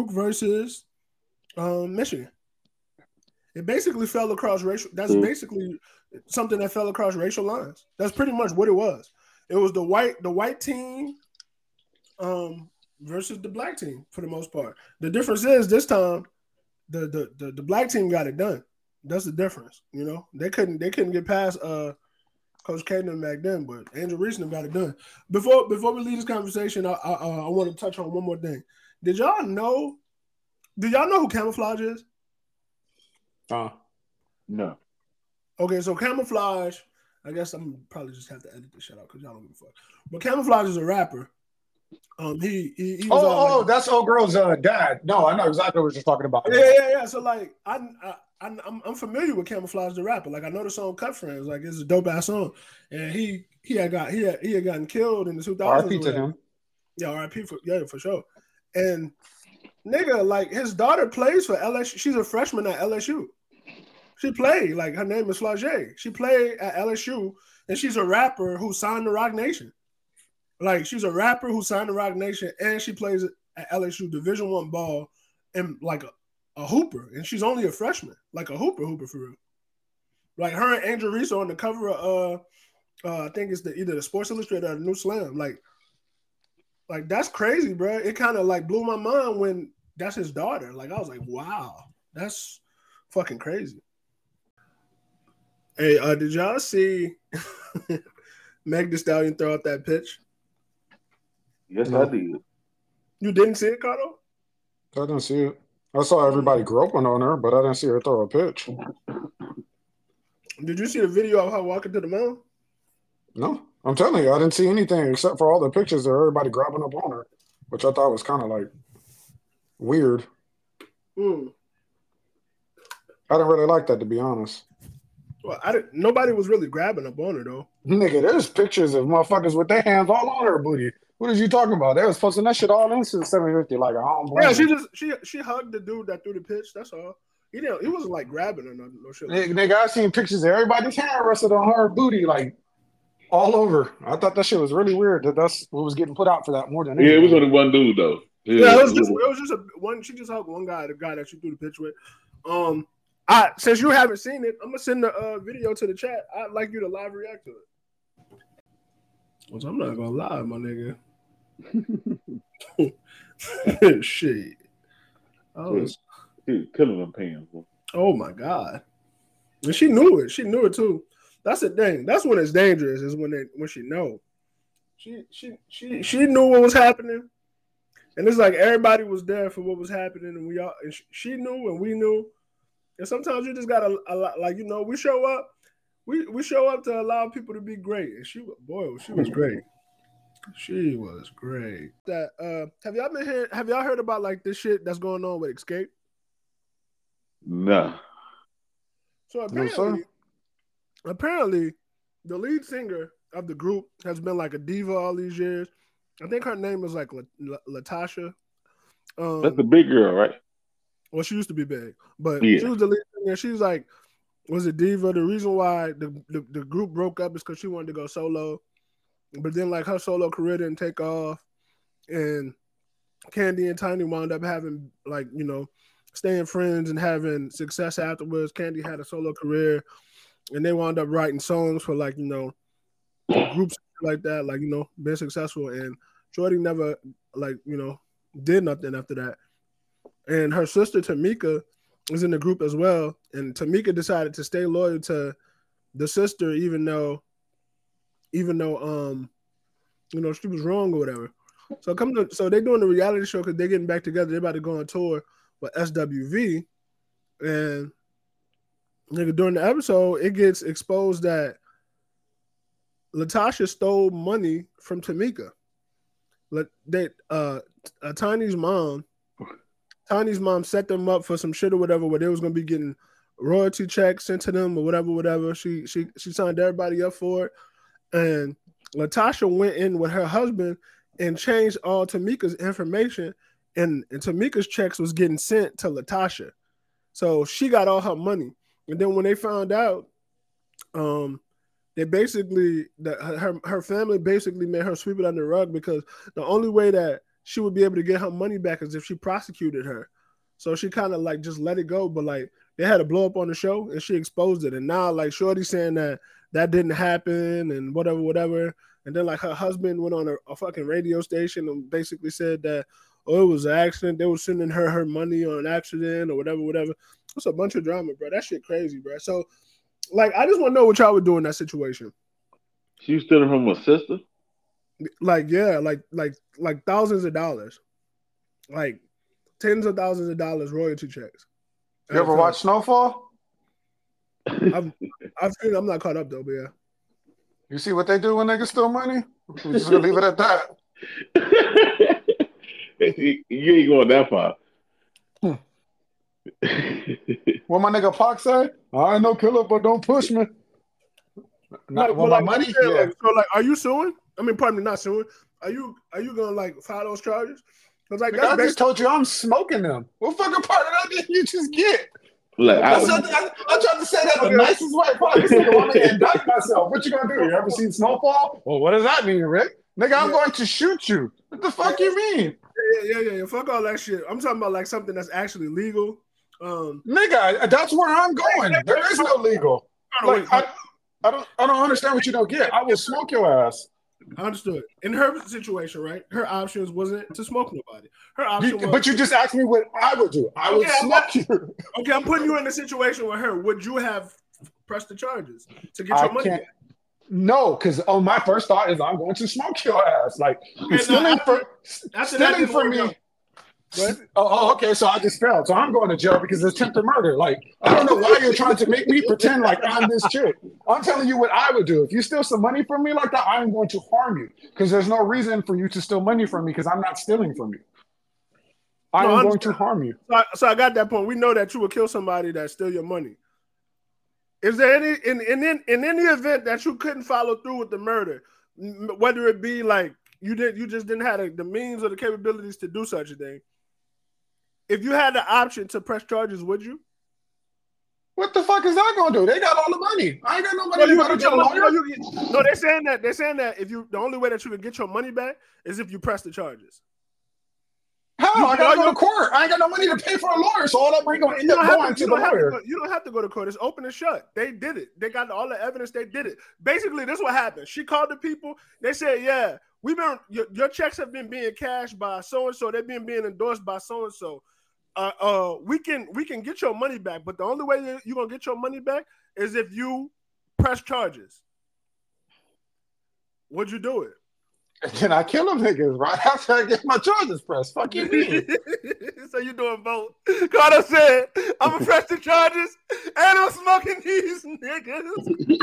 Michigan. It basically fell across racial. That's basically something that fell across racial lines. That's pretty much what it was. It was the white team versus the black team for the most part. The difference is this time the black team got it done. That's the difference. You know, they couldn't get past Coach Caden back then, but Angel Reese got it done. Before we leave this conversation, I want to touch on one more thing. Do y'all know who Camouflage is? No. Okay, so Camouflage, I guess I'm probably just have to edit this shit out because y'all don't give a fuck. But Camouflage is a rapper. He was that's old girl's dad. No, I know exactly what you're talking about. Yeah. So like I'm familiar with Camouflage the rapper. Like I know the song Cut Friends. Like it's a dope ass song. And he had gotten killed in the 2000s. R.I.P. to him. Yeah, R.I.P. for sure. And nigga, like his daughter plays for LSU. She's a freshman at LSU. She played, like her name is Flau'jae. She played at LSU, and she's a rapper who signed to Roc Nation. Like she's a rapper who signed to Roc Nation, and she plays at LSU Division I ball, and like a hooper, and she's only a freshman, like a hooper for real. Like her and Angel Reese are on the cover of I think it's either the Sports Illustrated or the New Slam. Like that's crazy, bro. It kind of like blew my mind when that's his daughter. Like I was like, wow, that's fucking crazy. Hey, did y'all see Meg Thee Stallion throw out that pitch? Yes, I did. You didn't see it, Cardo? I didn't see it. I saw everybody groping on her, but I didn't see her throw a pitch. Did you see the video of her walking to the mound? No. I'm telling you, I didn't see anything except for all the pictures of everybody grabbing up on her, which I thought was kind of like weird. I didn't really like that, to be honest. Well, nobody was really grabbing up on her, though. Nigga, there's pictures of motherfuckers with their hands all on her booty. What are you talking about? They was posting that shit all into the 750 like a home. Yeah, she hugged the dude that threw the pitch. That's all. He wasn't like grabbing her, no shit. Nigga, I seen pictures of everybody's hand rested on her booty, like all over. I thought that shit was really weird. That's what was getting put out for that more than anything. Yeah, it was only one dude though. Yeah, it was just one. She just hugged one guy, the guy that she threw the pitch with. Since you haven't seen it, I'm gonna send the video to the chat. I'd like you to live react to it. Which I'm not gonna lie, my nigga. Shit. He's killing them pants. Oh my god. And she knew it. She knew it too. That's the thing. That's when it's dangerous. Is when she know. She knew what was happening, and it's like everybody was there for what was happening, and she knew and we knew. And sometimes you just gotta like we show up. We show up to allow people to be great, and she was great. She was great. That have y'all been here? Have y'all heard about like this shit that's going on with Xscape? No. So apparently, the lead singer of the group has been like a diva all these years. I think her name is like Latasha. That's the big girl, right? Well, she used to be big, but she was the lead singer. She's like, was a diva. The reason why the group broke up is because she wanted to go solo, but then like her solo career didn't take off, and Candy and Tiny wound up having like staying friends and having success afterwards. Candy had a solo career, and they wound up writing songs for like groups like that, like being successful. And Shorty never did nothing after that. And her sister Tamika is in the group as well. And Tamika decided to stay loyal to the sister, even though she was wrong or whatever. So they're doing the reality show because they're getting back together. They're about to go on tour with SWV, and during the episode, it gets exposed that Latasha stole money from Tamika. Tiny's mom set them up for some shit or whatever, where they was gonna be getting royalty checks sent to them or whatever. She signed everybody up for it, and Latasha went in with her husband and changed all Tamika's information, and Tamika's checks was getting sent to Latasha, so she got all her money. And then when they found out, they basically her family basically made her sweep it under the rug, because the only way that she would be able to get her money back is if she prosecuted her. So she kind of like just let it go, but like they had a blow up on the show and she exposed it. And now like Shorty saying that didn't happen and whatever. And then like her husband went on a fucking radio station and basically said that, oh, it was an accident. They were sending her money on an accident or whatever. It's a bunch of drama, bro. That shit crazy, bro. So like I just want to know what y'all would do in that situation. She was stealing from her sister? Like, yeah, like thousands of dollars. Like tens of thousands of dollars royalty checks. You ever watch Snowfall? I've seen it. I'm not caught up though, but yeah. You see what they do when niggas steal money? We're just gonna leave it at that. You ain't going that far. What my nigga Pac say? I ain't no killer, but don't push me. Not my money. Yeah. Like, so like, are you suing? I mean, pardon me, not suing. Are you gonna like file those charges? Because like I just told you I'm smoking them. What fucking part of that did you just get? Like, I tried to say that the nicest way possible. This nigga want me to indict myself. What you gonna do? You ever seen Snowfall? Well, what does that mean, Rick? Nigga, I'm going to shoot you. What the fuck you mean? Yeah. Fuck all that shit. I'm talking about like something that's actually legal. Nigga, that's where I'm going. There is no legal. Like, I don't understand what you don't get. I will smoke your ass. I understood. In her situation, right? Her options wasn't to smoke nobody. Her option was. But you just asked me what I would do. I would smoke you. Okay, I'm putting you in a situation with her. Would you have pressed the charges to get your money back? No, because my first thought is I'm going to smoke your ass. Like stealing for me. Okay, so I just failed. So I'm going to jail because it's attempted murder. Like, I don't know why you're trying to make me pretend like I'm this chick. I'm telling you what I would do. If you steal some money from me like that, I'm going to harm you because there's no reason for you to steal money from me because I'm not stealing from you. I'm going to harm you. So I got that point. We know that you would kill somebody that steal your money. Is there any in any event that you couldn't follow through with the murder, whether it be like you just didn't have the means or the capabilities to do such a thing? If you had the option to press charges, would you? What the fuck is that gonna do? They got all the money. I ain't got no money to go to jail. No, they're saying that if the only way that you could get your money back is if you press the charges. How? I gotta go to court. I ain't got no money to pay for a lawyer, so all that money gonna end up going to the lawyer. You don't have to go to court. It's open and shut. They did it. They got all the evidence. They did it. Basically, this is what happened. She called the people. They said, "Yeah, your checks have been being cashed by so and so. They've been endorsed by so and so. We can get your money back, but the only way you're gonna get your money back is if you press charges." Would you do it? And then I kill them niggas right after I get my charges pressed. Fuck you mean? So you doing both? Carter said, "I'm gonna press the charges and I'm smoking these niggas."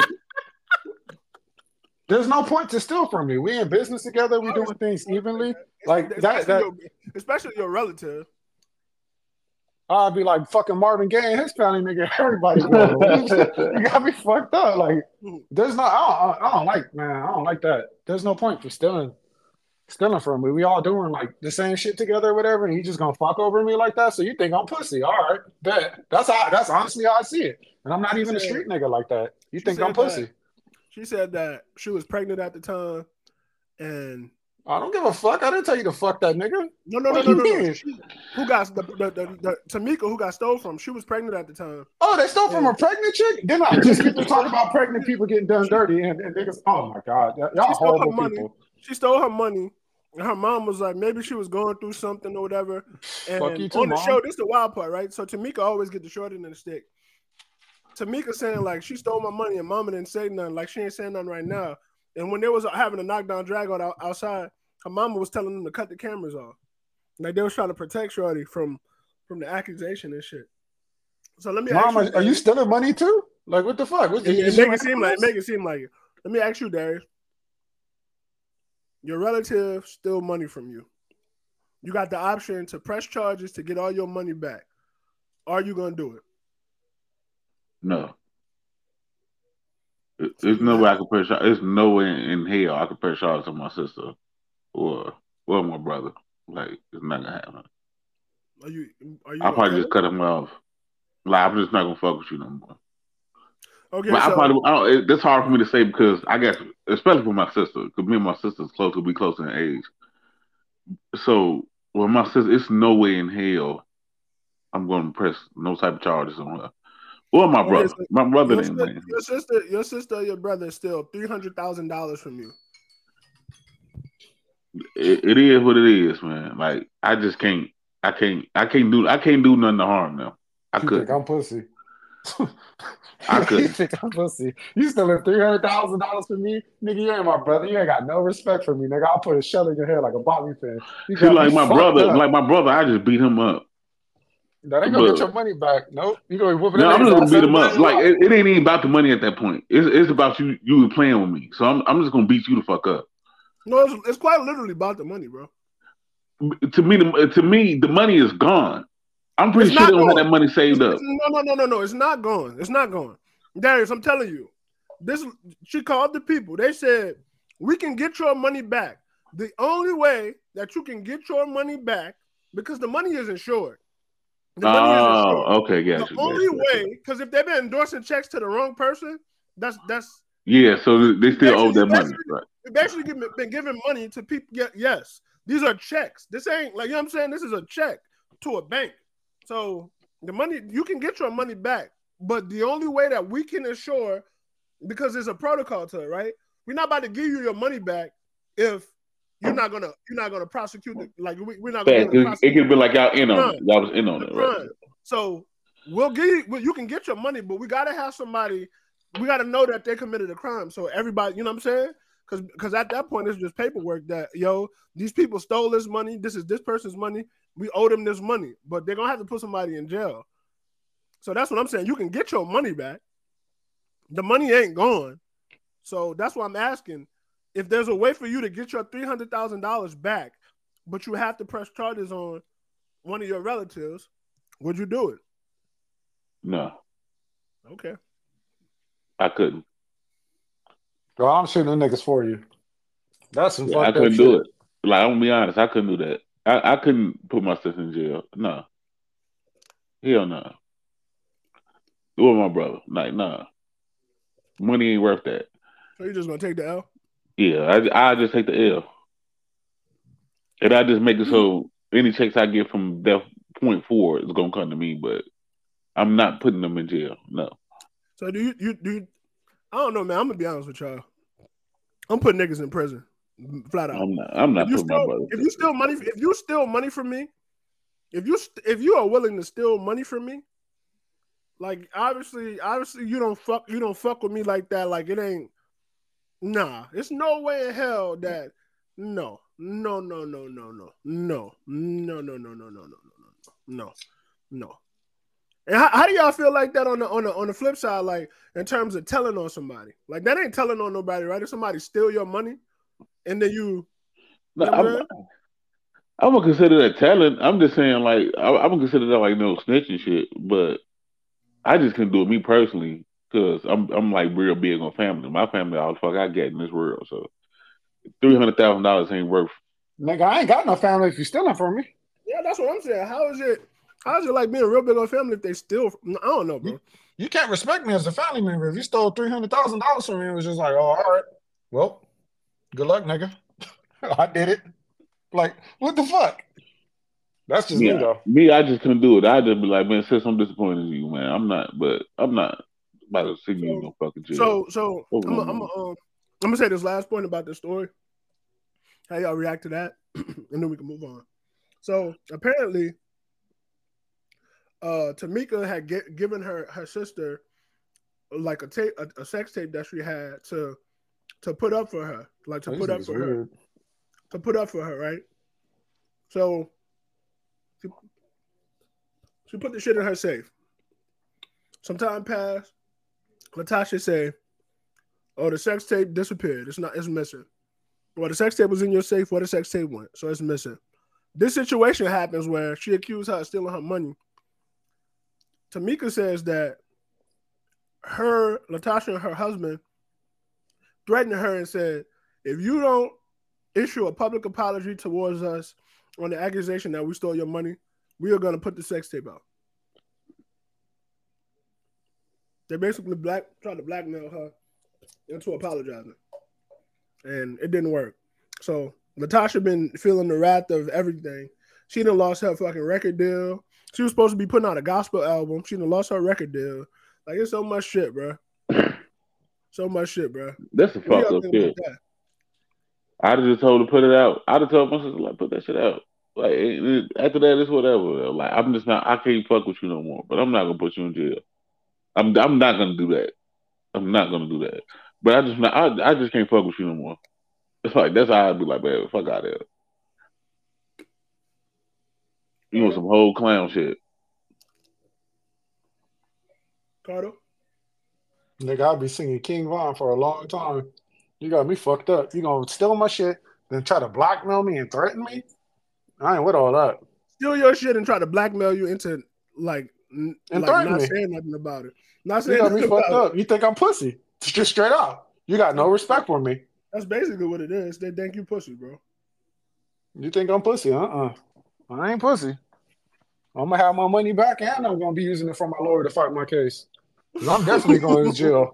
There's no point to steal from me. We in business together. We doing things evenly. Like especially your relative. I'd be like fucking Marvin Gaye and his family, nigga. Everybody, you got me fucked up. Like, there's no, I don't like that. There's no point for stealing from me. We all doing like the same shit together or whatever, and you just gonna fuck over me like that. So you think I'm pussy? All right, bet. That's honestly how I see it. And I'm not even a street nigga like that. You think I'm pussy? She said that she was pregnant at the time, and I don't give a fuck. I didn't tell you to fuck that nigga. No. Who got the Tamika who got stole from? She was pregnant at the time. Oh, they stole from a pregnant chick? Then I just get to talk about pregnant people getting done dirty and niggas. Oh my god, y'all horrible people. She stole her money. And her mom was like, maybe she was going through something or whatever. And fuck you too, on the mom. show, this is the wild part, right? So Tamika always get the short end of the stick. Tamika saying like she stole my money and mama didn't say nothing, like she ain't saying nothing right now. And when they was having a knockdown drag out outside, her mama was telling them to cut the cameras off. Like they was trying to protect Shorty from the accusation and shit. So let me Mama, ask you, are you stealing money too? Like what the fuck? Make it seem like it. Let me ask you, Darius. your relative steal money from you. You got the option to press charges to get all your money back. Are you gonna do it? No. So There's you no have, way I could press. There's no way in hell I could press charges on my sister or my brother. Like it's not gonna happen. are you I'll gonna probably kill just cut him off. Like I'm just not gonna fuck with you no more. him? Okay, But I so probably that's hard for me to say because I guess especially for my sister because me and my sister's close. We close in age. So with my sister, it's no way in hell I'm gonna press no type of charges on her or my okay, brother. so My brother didn't win. your sister, or your brother steal $300,000 from you. It is what it is, man. Like I just can't. I can't do nothing to harm them. I You think couldn't. I'm pussy? I You couldn't. think I'm pussy? You stealing $300,000 from me, nigga? You ain't my brother. You ain't got no respect for me, nigga. I'll put a shell in your head like a Bobby fan. You See, got me fucked up. like my brother, I just beat him up. That ain't gonna get But your money back. Nope. You gonna be whooping no, that I'm nigga's just gonna ass beat every him day up. of your Like life. it ain't even about the money at that point. It's about you. You were playing with me, so I'm just gonna beat you the fuck up. No, it's quite literally about the money, bro. To me, the money is gone. I'm pretty It's sure not they don't have going. that money saved up. No. It's not going. It's not going. Darius, I'm telling you, she called the people. They said we can get your money back. The only way that you can get your money back because the money is insured. The money is insured. Oh, okay, The got you. only way, because if they've been endorsing checks to the wrong person, that's Yeah, so they still owe basically, that money, right? we basically been giving money to people. Yes, these are checks. This ain't like, you know what I'm saying? This is a check to a bank. So the money, you can get your money back, but the only way that we can ensure, because there's a protocol to it, right? We're not about to give you your money back if you're not gonna prosecute it. Like we're not gonna It could be like y'all in on it. Y'all was in on it, right? So we'll give you. You can get your money, but we gotta have somebody. We gotta know that they committed a crime. So everybody, you know what I'm saying? Because at that point it's just paperwork that these people stole this money. This is this person's money. We owe them this money, but they're gonna have to put somebody in jail. So that's what I'm saying. You can get your money back. The money ain't gone. So that's why I'm asking if there's a way for you to get your $300,000 back, but you have to press charges on one of your relatives. Would you do it? No. Okay. I couldn't. Well, I'm shooting the niggas for you. That's some fucked I up couldn't shit. do it. Like I'm gonna be honest, I couldn't do that. I couldn't put myself in jail. No. Hell no. Or my brother. Like, nah. Money ain't worth that. So you're just gonna take the L? Yeah, I just take the L. And I just make it so any checks I get from that point forward is gonna come to me, but I'm not putting them in jail. No. So do you I don't know, man. I'm gonna be honest with y'all. I'm putting niggas in prison, flat out. I'm not putting my brother. If you steal money from me, if you are willing to steal money from me, like obviously you don't fuck with me like that. Like it ain't. Nah, it's no way in hell that no. And how do y'all feel like that on the flip side, like in terms of telling on somebody? Like that ain't telling on nobody, right? If somebody steal your money and then I'm gonna consider that talent. I'm just saying, like I'm gonna consider that like no snitching shit, but I just couldn't do it me personally because I'm like real big on family. My family, all the fuck I get in this world, so $300,000 ain't worth. Nigga, I ain't got no family if you stealing from me. Yeah, that's what I'm saying. How is it like being real big on family if they steal? I don't know, bro. You can't respect me as a family member if you stole $300,000 from me. It was just like, oh, all right, well, good luck, nigga. I did it. Like, what the fuck? That's just me, though. Me, I just couldn't do it. I'd just be like, man, sis, I'm disappointed in you, man. I'm not about to see you in no fucking jail. So I'm gonna say this last point about this story. How y'all react to that, and then we can move on. So apparently, Tamika had given her sister like a sex tape that she had to put up for her, like to put up for her, right? So she put the shit in her safe. Some time passed. Latasha said, "Oh, the sex tape disappeared. It's missing." Well, the sex tape was in your safe where the sex tape went, so it's missing. This situation happens where she accused her of stealing her money. Tamika says that Latasha and her husband threatened her and said, if you don't issue a public apology towards us on the accusation that we stole your money, we are going to put the sex tape out. They basically tried to blackmail her into apologizing. And it didn't work. So Latasha been feeling the wrath of everything. She done lost her fucking record deal. She was supposed to be putting out a gospel album. She done lost her record deal. Like, it's so much shit, bro. So much shit, bro. That's a fucked up shit. I'd have just told her to put it out. I'd have told my sister, like, put that shit out. Like, after that, it's whatever. Like, I'm just not, I can't fuck with you no more. But I'm not going to put you in jail. I'm not going to do that. I'm not going to do that. But I just can't fuck with you no more. It's like, that's how I'd be like, man, fuck out of here. You know, some whole clown shit. Carter? Nigga, I'll be singing King Von for a long time. You got me fucked up. You gonna steal my shit, then try to blackmail me and threaten me? I ain't with all that. Steal your shit and try to blackmail you into, like not saying nothing about it. Not saying nothing about up. You think I'm pussy? Just straight up. You got no respect for me. That's basically what it is. They think you pussy, bro. You think I'm pussy? I ain't pussy. I'm gonna have my money back, and I'm gonna be using it for my lawyer to fight my case. I'm definitely going to jail.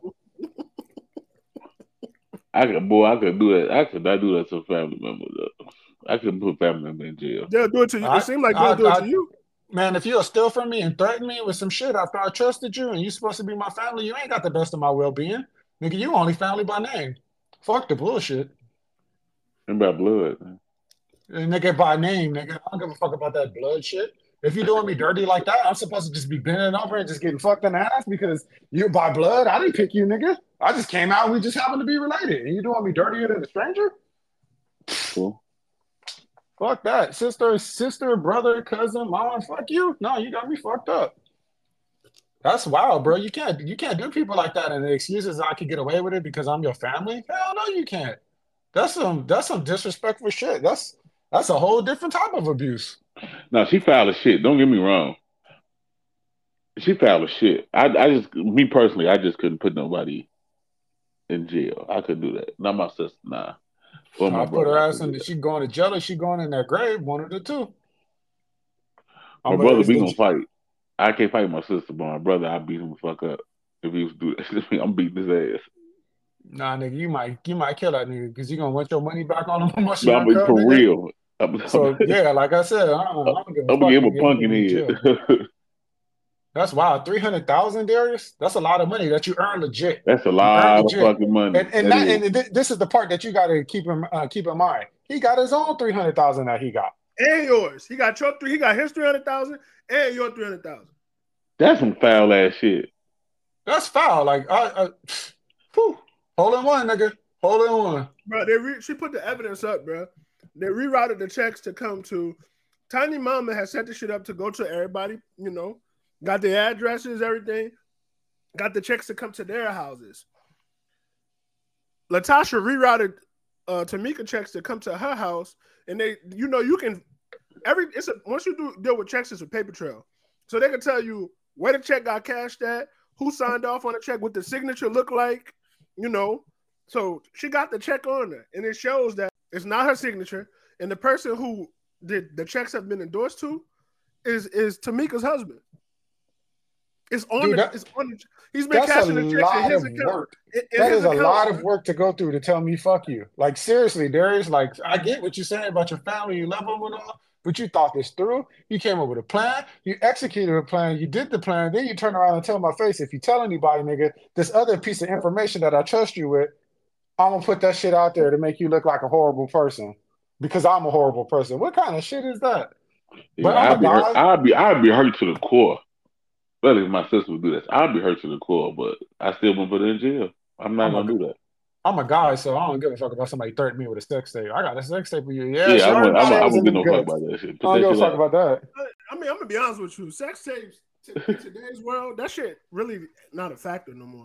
I could do that. I could not do that to a family member. Though. I couldn't put family member in jail. They'll do it to you. It seems like they'll do it to you. Man, if you'll steal from me and threaten me with some shit after I trusted you and you're supposed to be my family, you ain't got the best of my well-being. Nigga, you only family by name. Fuck the bullshit. And by blood. Man. And nigga, by name, nigga. I don't give a fuck about that blood shit. If you're doing me dirty like that, I'm supposed to just be bending over and just getting fucked in the ass because you're by blood. I didn't pick you, nigga. I just came out and we just happen to be related. And you doing me dirtier than a stranger? Cool. Fuck that. Sister, brother, cousin, mom, fuck you. No, you got me fucked up. That's wild, bro. You can't do people like that and the excuses I can get away with it because I'm your family. Hell no, you can't. That's some disrespectful shit. That's a whole different type of abuse. No, she foul as shit. Don't get me wrong. She foul as shit. Me personally, I just couldn't put nobody in jail. I couldn't do that. Not my sister, nah. I put her ass in. She going to jail or she going in that grave. One of the two. My brother, we gonna fight. I can't fight my sister, but my brother, I beat him the fuck up. If he was do that, I'm beating his ass. Nah, nigga, you might kill that nigga because you gonna want your money back on him. For real. So yeah, like I said, I'm gonna give him a pumpkin head. That's wild. 300,000, Darius. That's a lot of money that you earn legit. That's a lot of fucking money. And this is the part that you got to keep in mind. He got his own 300,000 that he got, and yours. He got his 300,000 and your 300,000. That's some foul ass shit. That's foul. Like hole in one, nigga. Hole in one. Bro, she put the evidence up, bro. They rerouted the checks to come to Tiny Mama has set the shit up to go to everybody, you know, got the addresses, everything, got the checks to come to their houses. Latasha rerouted Tamika checks to come to her house, and they, you know, you can once you deal with checks, it's a paper trail, so they can tell you where the check got cashed at, who signed off on the check, what the signature looked like, you know. So she got the check on there, and it shows that it's not her signature, and the person who the checks have been endorsed to is Tamika's husband. It's on. He's been cashing the checks in his account. That is a lot of work to go through to tell me fuck you. Like seriously, Darius. Like I get what you're saying about your family, you love them and all, but you thought this through. You came up with a plan. You executed a plan. You did the plan. Then you turn around and tell my face, if you tell anybody, nigga, this other piece of information that I trust you with, I'm gonna put that shit out there to make you look like a horrible person because I'm a horrible person. What kind of shit is that? Yeah, I'd be hurt to the core. Well, if my sister would do this, I'd be hurt to the core, but I still won't put her in jail. I'm not gonna do that. I'm a guy, so I don't give a fuck about somebody threatening me with a sex tape. I got a sex tape with you. Yeah, I wouldn't give no fuck about that shit. I don't give a fuck about that. I mean, I'm gonna be honest with you. Sex tapes in today's world, that shit really not a factor no more.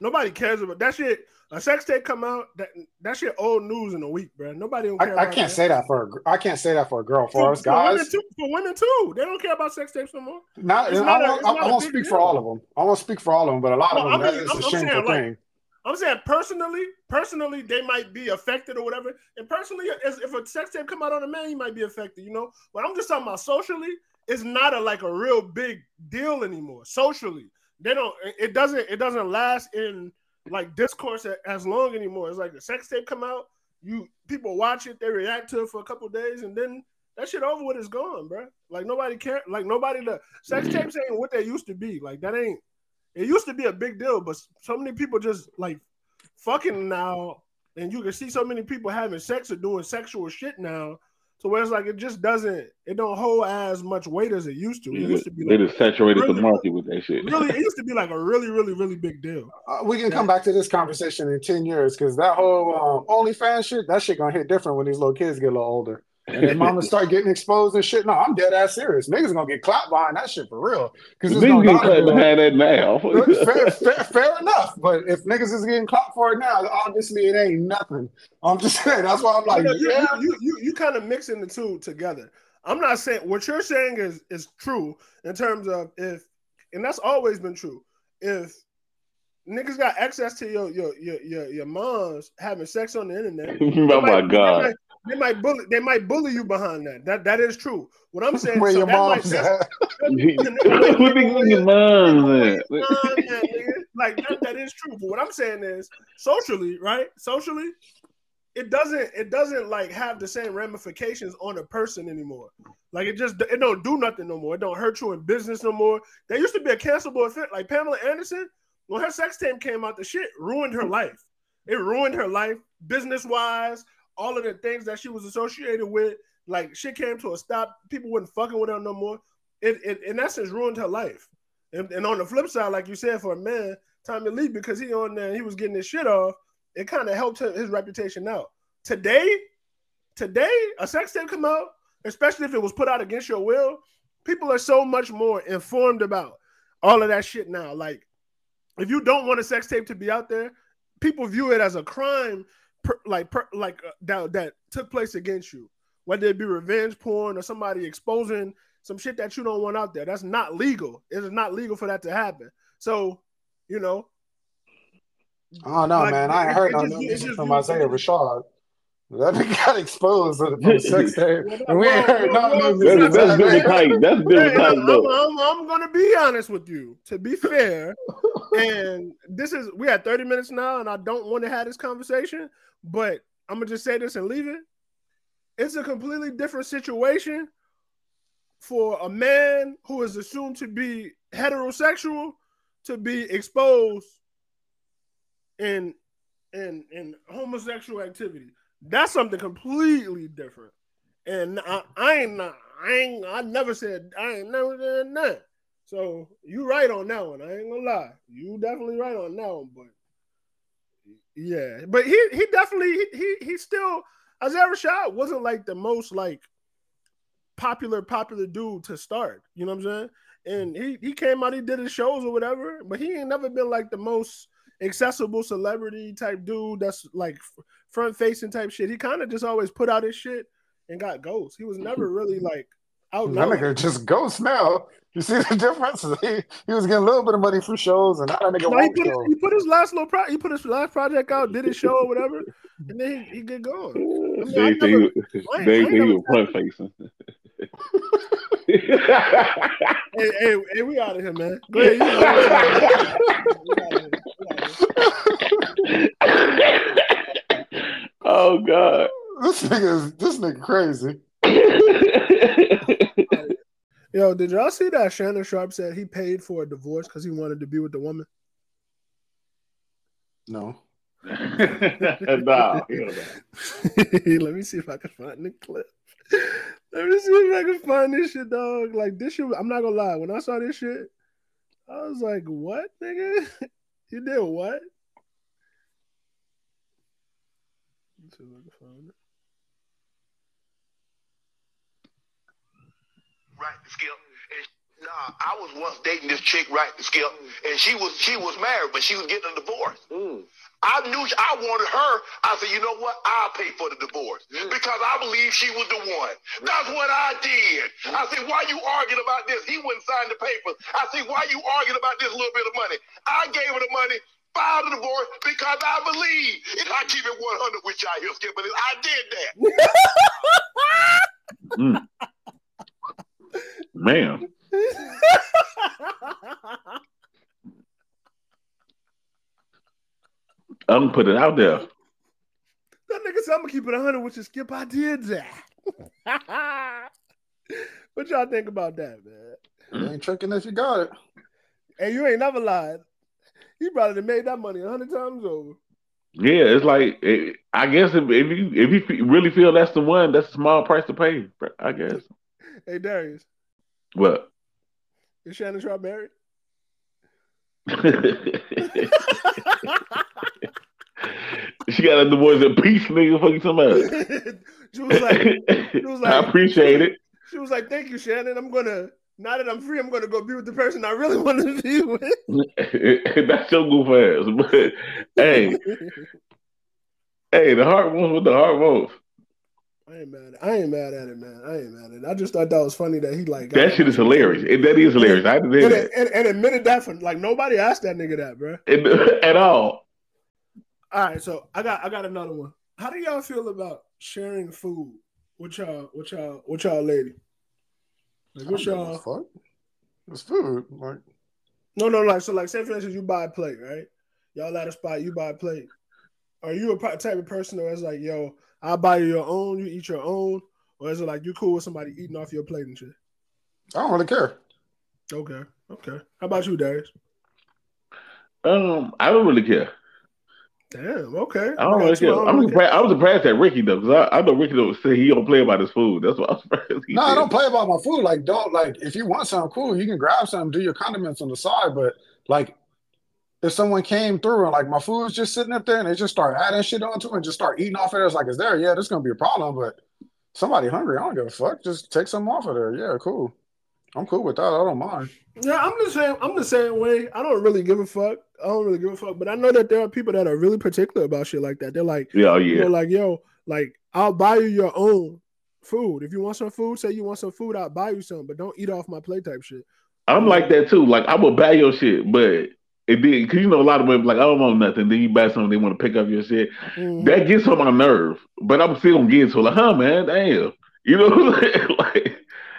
Nobody cares about that shit. A sex tape come out, that shit old news in a week, bro. Nobody don't care. I can't say that for a girl. For us guys, for women too, they don't care about sex tapes no more. I won't speak for all of them. I won't speak for all of them, but a lot of them, that is a shameful thing. I'm saying personally, they might be affected or whatever. And personally, if a sex tape come out on a man, he might be affected, you know. But I'm just talking about socially. It's not a real big deal anymore. Socially, it doesn't last in like discourse as long anymore. It's like the sex tape come out, people watch it, they react to it for a couple of days, and then that shit over with is gone, bro. Like nobody care. Like the sex tapes ain't what they used to be. Like that ain't. It used to be a big deal, but so many people just like fucking now, and you can see so many people having sex or doing sexual shit now. So where it's like it don't hold as much weight as it used to. It used to be they just saturated the market with that shit. Really, it used to be like a really, really, really big deal. We can come back to this conversation in 10 years because that whole OnlyFans shit, that shit gonna hit different when these little kids get a little older. And then mama start getting exposed and shit. No, I'm dead ass serious. Niggas gonna get clapped behind that shit for real. Because niggas get clapped behind that now. fair enough. But if niggas is getting clapped for it now, obviously it ain't nothing. I'm just saying. That's why I'm like, you kind of mixing the two together. I'm not saying what you're saying is true in terms of and that's always been true. If niggas got access to your moms having sex on the internet, oh my God. They might bully you behind that. That is true. What I'm saying, where your mom's at? Your mom's at? Like that is true. But what I'm saying is, socially, right? Socially, it doesn't like have the same ramifications on a person anymore. Like it don't do nothing no more. It don't hurt you in business no more. There used to be a cancelable event. Like Pamela Anderson, when her sex tape came out, the shit ruined her life. It ruined her life, business-wise. All of the things that she was associated with, like shit came to a stop. People wasn't fucking with her no more. It in essence ruined her life. And on the flip side, like you said, for a man, Tommy Lee, because he on there, he was getting his shit off. It kind of helped his reputation out. Today, a sex tape come out, especially if it was put out against your will. People are so much more informed about all of that shit now. Like, if you don't want a sex tape to be out there, people view it as a crime. That took place against you, whether it be revenge porn or somebody exposing some shit that you don't want out there. That's not legal. It is not legal for that to happen. So, you know. Oh no, man! I ain't heard no news from Isaiah Rashad. That nigga got exposed from sex tape. We ain't heard no news. That's different type. That's different type, though. I'm gonna be honest with you. To be fair, and we had 30 minutes now, and I don't want to have this conversation. But I'm going to just say this and leave it. It's a completely different situation for a man who is assumed to be heterosexual to be exposed in homosexual activity. That's something completely different. And I never said that. So you right on that one. I ain't gonna lie. You definitely right on that one, but yeah, but he definitely he still Isaiah Rashad wasn't like the most like popular dude to start. You know what I'm saying? And he came out, he did his shows or whatever, but he ain't never been like the most accessible celebrity type dude that's like front facing type shit. He kind of just always put out his shit and got ghosts. He was never really like out. That nigga just ghost now. You see the difference? He was getting a little bit of money for shows, and now that nigga he put his last project out, did his show or whatever, and then he get going. I mean, he was front facing. Hey, we out of here, man. Go ahead. Oh God, this nigga crazy. Yo, did y'all see that Shannon Sharpe said he paid for a divorce because he wanted to be with the woman? No. Nah, Let me see if I can find the clip. Let me see if I can find this shit, dog. Like this shit, I'm not gonna lie. When I saw this shit, I was like, "What, nigga? You did what?" Let's see if I can find it. Right, Skip. Nah, I was once dating this chick, right, Skip, and she was married, but she was getting a divorce. I knew I wanted her. I said, you know what? I'll pay for the divorce because I believe she was the one. That's what I did. I said, why you arguing about this? He wouldn't sign the papers. I said, why you arguing about this little bit of money? I gave her the money, filed the divorce because I believe. And I keep it 100 with y'all here, Skip, but I did that. Man. I'm gonna put it out there. That nigga said I'm gonna keep it 100 with you, Skip. I did that. What y'all think about that, man? You ain't tricking if you got it. Hey, you ain't never lied. He probably done made that money 100 times over. Yeah, it's like I guess if you really feel that's the one, that's a small price to pay. I guess. Hey, Darius. What? Is Shannon Sharp married? She got a divorce at peace, nigga. Fuck you talking about? She was like, I appreciate it. She was like, thank you, Shannon. Now that I'm free, I'm gonna go be with the person I really want to be with. That's your goof ass. But hey, the heart wants what the heart wants. I ain't mad at it, man. I ain't mad at it. I just thought that was funny that he like that shit is hilarious. That is hilarious. I did that. And admitted that for like nobody asked that nigga that, bro. At all. All right, so I got another one. How do y'all feel about sharing food with y'all lady? Like, what's y'all? Fuck? It's food. Like, no. Like, so, like, say for instance, you buy a plate, right? Y'all at a spot, you buy a plate. Are you a type of person that's like, yo, I'll buy you your own, you eat your own, or is it like you cool with somebody eating off your plate and shit? I don't really care. Okay. How about you, Darius? I don't really care. Damn. Okay. I don't really care. I was surprised at Ricky though, because I know Ricky don't say he don't play about his food. That's what I was surprised. No, I don't play about my food. Like, if you want something cool, you can grab something, do your condiments on the side. But like, if someone came through and like my food's just sitting up there and they just start adding shit onto it and just start eating off it, it's like, is there? Yeah, there's gonna be a problem. But somebody hungry, I don't give a fuck. Just take something off of there. Yeah, cool. I'm cool with that. I don't mind. Yeah, I'm the same way. I don't really give a fuck. But I know that there are people that are really particular about shit like that. They're like, yeah. You know, like, yo, like, I'll buy you your own food. If you want some food, say you want some food, I'll buy you some, but don't eat off my plate type shit. I'm like that too. Like, I will buy your shit, but it did, because you know a lot of women like, I don't want nothing. Then you buy something, they want to pick up your shit. Mm-hmm. That gets on my nerve, but I'm still gonna get to it. Like, huh, man, damn. You know what I'm saying? Like,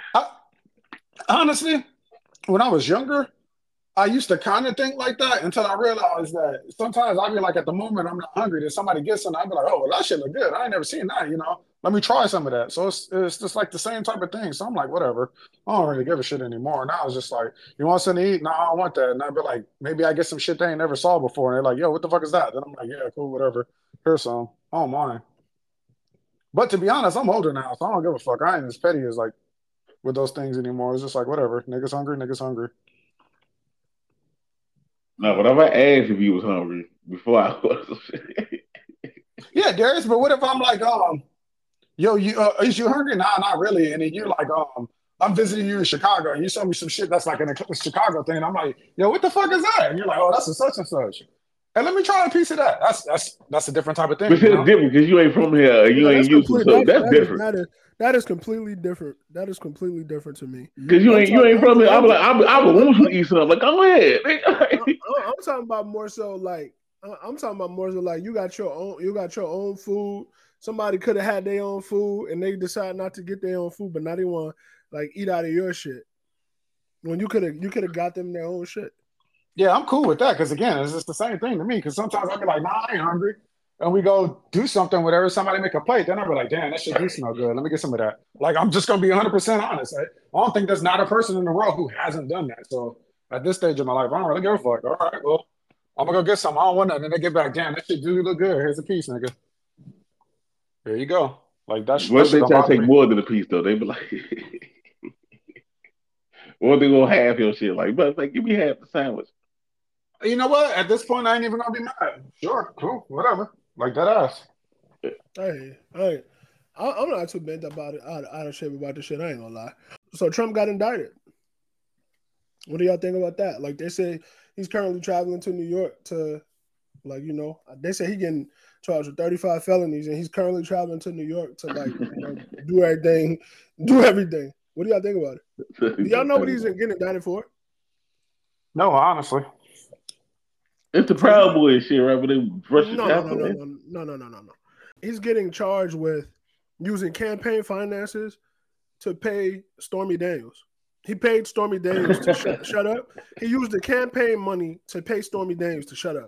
honestly, when I was younger, I used to kind of think like that until I realized that sometimes I'd be like, at the moment, I'm not hungry. Then somebody gets something, I'd be like, oh, well, that shit look good. I ain't never seen that, you know? Let me try some of that. So it's just like the same type of thing. So I'm like, whatever. I don't really give a shit anymore. Now it's just like, you want something to eat? No, I don't want that. And I'd be like, maybe I get some shit they ain't never saw before. And they're like, yo, what the fuck is that? Then I'm like, yeah, cool, whatever. Here's some. I don't mind. But to be honest, I'm older now, so I don't give a fuck. I ain't as petty as like with those things anymore. It's just like, whatever. Niggas hungry. No, but if I asked if you was hungry before I was. Yeah, Darius, but what if I'm like, yo, is you hungry? Nah, not really. And then you're like, I'm visiting you in Chicago, and you show me some shit that's like in a Chicago thing. And I'm like, yo, what the fuck is that? And you're like, oh, that's a such and such. And let me try a piece of that. That's a different type of thing. But it's different because you ain't from here. You ain't used to, so that's different. That is completely different. That is completely different to me. Because you ain't from here. I'm like, I would want you to eat something. Like, go ahead. I'm talking about more so like you got your own food. Somebody could have had their own food and they decide not to get their own food, but now they want like eat out of your shit. When you could have got them their own shit. Yeah, I'm cool with that because again, it's just the same thing to me. Because sometimes I'll be like, nah, I ain't hungry. And we go do something, whatever, somebody make a plate, then I'll be like, damn, that shit do smell good. Let me get some of that. Like, I'm just going to be 100% honest. I don't think there's not a person in the world who hasn't done that. So at this stage of my life, I don't really give a fuck. All right, well, I'm going to go get some. I don't want nothing. And they get back, damn, that shit do look good. Here's a piece, nigga. There you go. Like, that's what they try to take more than a piece, though. They be like, or they going to half your shit. Like, but like, give me half the sandwich. You know what? At this point, I ain't even going to be mad. Sure, cool, whatever. Like that ass. Hey, I'm not too bent about it, out of shape about this shit. I ain't gonna lie. So Trump got indicted. What do y'all think about that? Like they say he's currently traveling to New York to, like, they say he getting charged with 35 felonies, and he's currently traveling to New York to, like, do everything. What do y'all think about it? Do y'all know what he's getting indicted for? No, honestly. It's the Proud Boy shit, right? But they rush the No. He's getting charged with using campaign finances to pay Stormy Daniels. He paid Stormy Daniels to shut up. He used the campaign money to pay Stormy Daniels to shut up.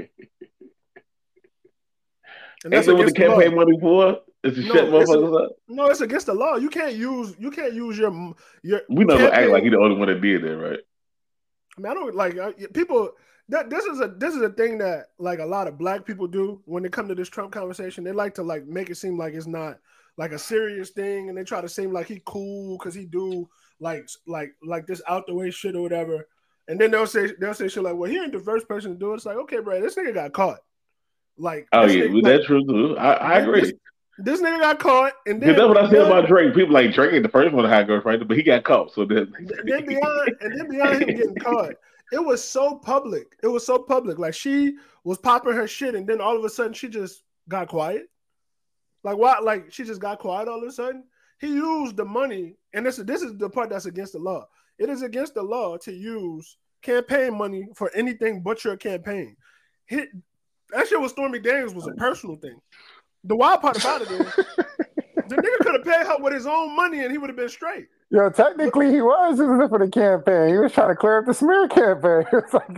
And that's what the campaign money for? Is to shut motherfuckers up? No, it's against the law. You can't use your. We not gonna act like he's the only one that did that, right? I mean, I don't like people. This is a thing that, like, a lot of black people do when they come to this Trump conversation. They like to, like, make it seem like it's not, like, a serious thing, and they try to seem like he cool because he do like this out the way shit or whatever. And then they'll say shit like, well, he ain't the first person to do it. It's like, okay, bro, this nigga got caught. Like, oh yeah, that's true too. I agree. This nigga got caught, and then that's what I said about Drake. People like Drake ain't the first one to have girls, right? But he got caught. So then beyond him getting caught, it was so public. It was so public. Like, she was popping her shit, and then all of a sudden she just got quiet. Like, why? Like, she just got quiet all of a sudden. He used the money, and this is the part that's against the law. It is against the law to use campaign money for anything but your campaign. That shit with Stormy Daniels was a personal thing. The wild part about it is the nigga could have paid her with his own money and he would have been straight. Yeah, technically he was using it for the campaign. He was trying to clear up the smear campaign. It's like,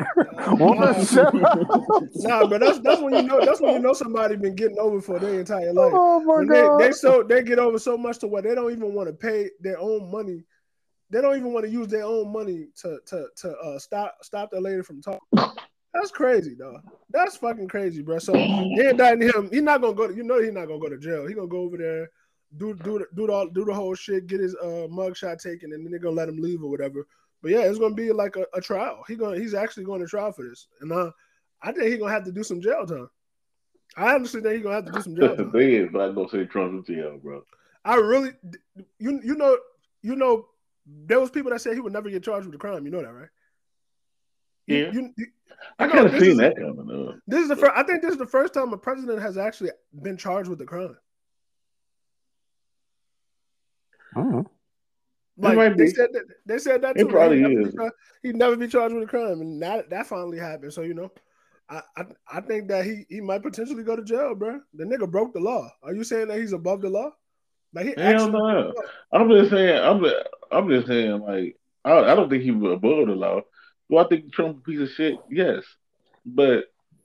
nah, but that's when you know. That's when you know somebody been getting over for their entire life. Oh my God. They get over so much to where they don't even want to pay their own money. They don't even want to use their own money to stop the lady from talking. That's crazy, dog. That's fucking crazy, bro. So they indicting him. He's not gonna go. He's not gonna go to jail. He's gonna go over there, do the whole shit, get his mugshot taken, and then they're gonna let him leave or whatever. But yeah, it's gonna be like a trial. He's actually going to trial for this, and I think he's gonna have to do some jail time. I honestly think he's gonna have to do some jail time. They is not gonna say Trump in jail, bro. I really, you know, there was people that said he would never get charged with a crime. You know that, right? Yeah. I kind of seen that coming up. This is the first. I think this is the first time a president has actually been charged with a crime. Like they said that too. It probably is. He'd never be charged with a crime, and that finally happened. So I think that he might potentially go to jail, bro. The nigga broke the law. Are you saying that he's above the law? Like he hell no. I'm just saying. Like I don't think he was above the law. Do I think Trump's a piece of shit? Yes, but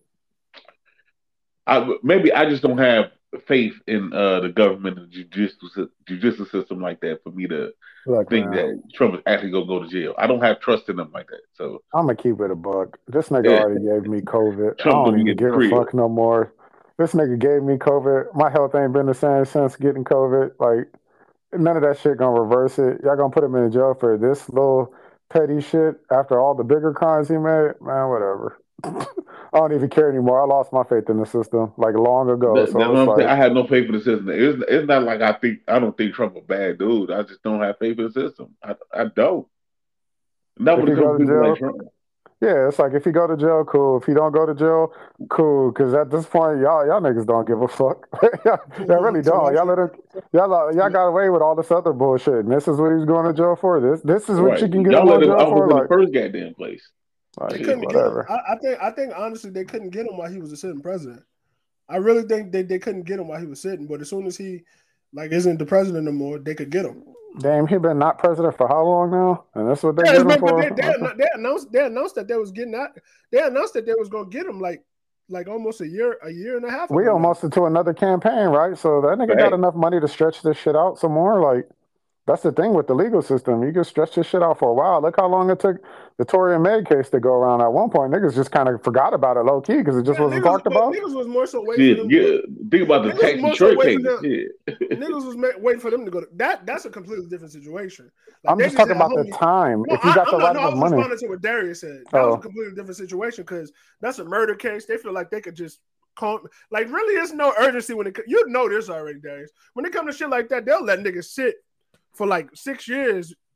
maybe I just don't have faith in the government and judicial system like that for me to think that Trump is actually gonna go to jail. I don't have trust in them like that. So I'm gonna keep it a buck. This nigga already gave me COVID. Trump I don't even give a fuck no more. This nigga gave me COVID. My health ain't been the same since getting COVID. Like, none of that shit gonna reverse it. Y'all gonna put him in jail for this little petty shit after all the bigger crimes he made? Man, whatever. I don't even care anymore. I lost my faith in the system like long ago. I have no faith in the system. It's not like I don't think Trump a bad dude. I just don't have faith in the system. I don't. Not when it comes to people like Trump. Yeah, it's like if you go to jail, cool. If you don't go to jail, cool. Because at this point, y'all niggas don't give a fuck. y'all really don't. Y'all got away with all this other bullshit, and this is what he's going to jail for. This is what you can get him on jail for. Like, the first goddamn place. They couldn't get him. I think honestly they couldn't get him while he was a sitting president. I really think they couldn't get him while he was sitting, but as soon as he isn't the president anymore, they could get him. Damn, he been not president for how long now? And that's what they get him for. They announced that they was getting out. They announced that they was gonna get him like almost a year and a half. We almost into another campaign, right? So that nigga got enough money to stretch this shit out some more. Like, that's the thing with the legal system. You can stretch this shit out for a while. Look how long it took the Tory and May case to go around. At one point, niggas just kind of forgot about it low key because it just wasn't talked about. Niggas was more so waiting for them. Yeah, think about the tax insurance case. Niggas was waiting for them to go. That's a completely different situation. Like, I'm just talking about the time. If you got the right amount of money. I was responding to what Darius said. That was a completely different situation because that's a murder case. They feel like they could just like really, there's no urgency when it. You know this already, Darius. When it comes to shit like that, they'll let niggas sit for like 6 years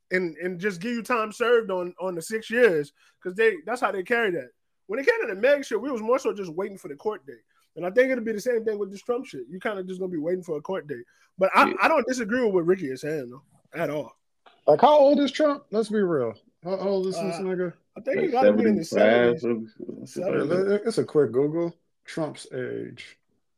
and just give you time served on the 6 years because that's how they carry that. When it came to the Meg shit, we was more so just waiting for the court date. And I think it'll be the same thing with this Trump shit. You kind of just gonna be waiting for a court date. But I don't disagree with what Ricky is saying though at all. Like, how old is Trump? Let's be real. How old is this nigga? I think he got to be in his 70s. It's a quick Google. Trump's age.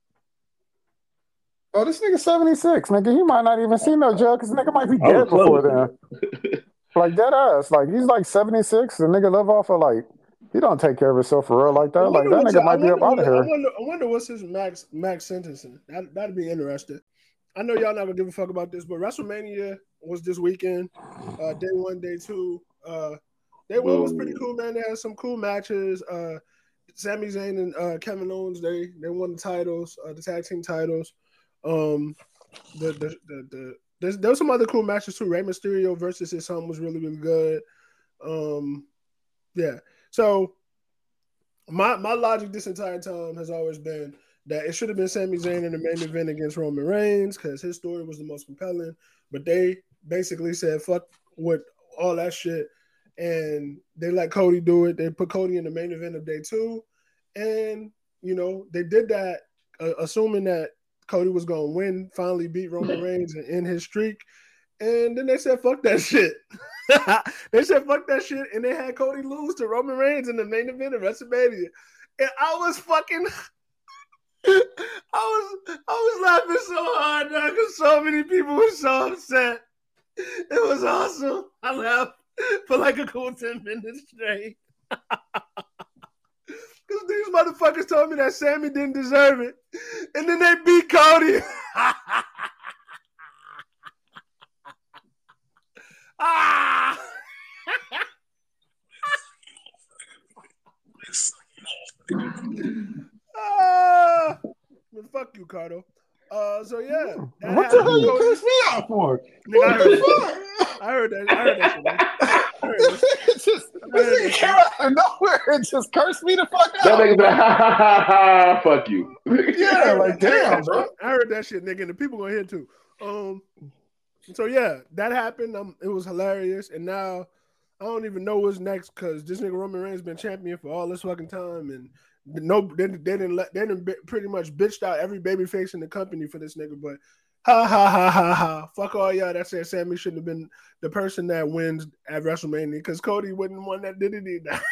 Oh, this nigga 76. Nigga, he might not even see no jail because nigga might be dead before then. Like, dead ass. Like, he's like 76. The nigga live off of, like, he don't take care of himself for real like that. Like, that nigga might be up out of here. I wonder what's his max sentencing. That'd be interesting. I know y'all not gonna give a fuck about this, but WrestleMania was this weekend. Day 1, day 2. Day 1 was pretty cool, man. They had some cool matches. Sami Zayn and Kevin Owens, they won the titles, the tag team titles. There's some other cool matches too. Rey Mysterio versus his son was really, really good. Yeah. So my logic this entire time has always been that it should have been Sami Zayn in the main event against Roman Reigns because his story was the most compelling. But they basically said, fuck with all that shit. And they let Cody do it. They put Cody in the main event of day 2. And, you know, they did that assuming that Cody was going to win, finally beat Roman Reigns and end his streak. And then they said, fuck that shit. They said, fuck that shit. And they had Cody lose to Roman Reigns in the main event of WrestleMania. And I was fucking... I was laughing so hard because so many people were so upset. It was awesome. I laughed for like a cool 10 minutes straight. Because these motherfuckers told me that Sammy didn't deserve it. And then they beat Cody. Fuck you, Cardo. So yeah. What the hell you cursed me out for? I heard that shit. This nigga came out of nowhere and just cursed me the fuck out. That nigga said, fuck you. Yeah, like damn, bro. I heard that shit, nigga, and the people gonna hear too. So yeah, that happened. It was hilarious, and now I don't even know what's next because this nigga Roman Reigns been champion for all this fucking time, and they didn't pretty much bitched out every baby face in the company for this nigga, but ha. Fuck all y'all that said Sammy shouldn't have been the person that wins at WrestleMania because Cody wasn't the one that did it either.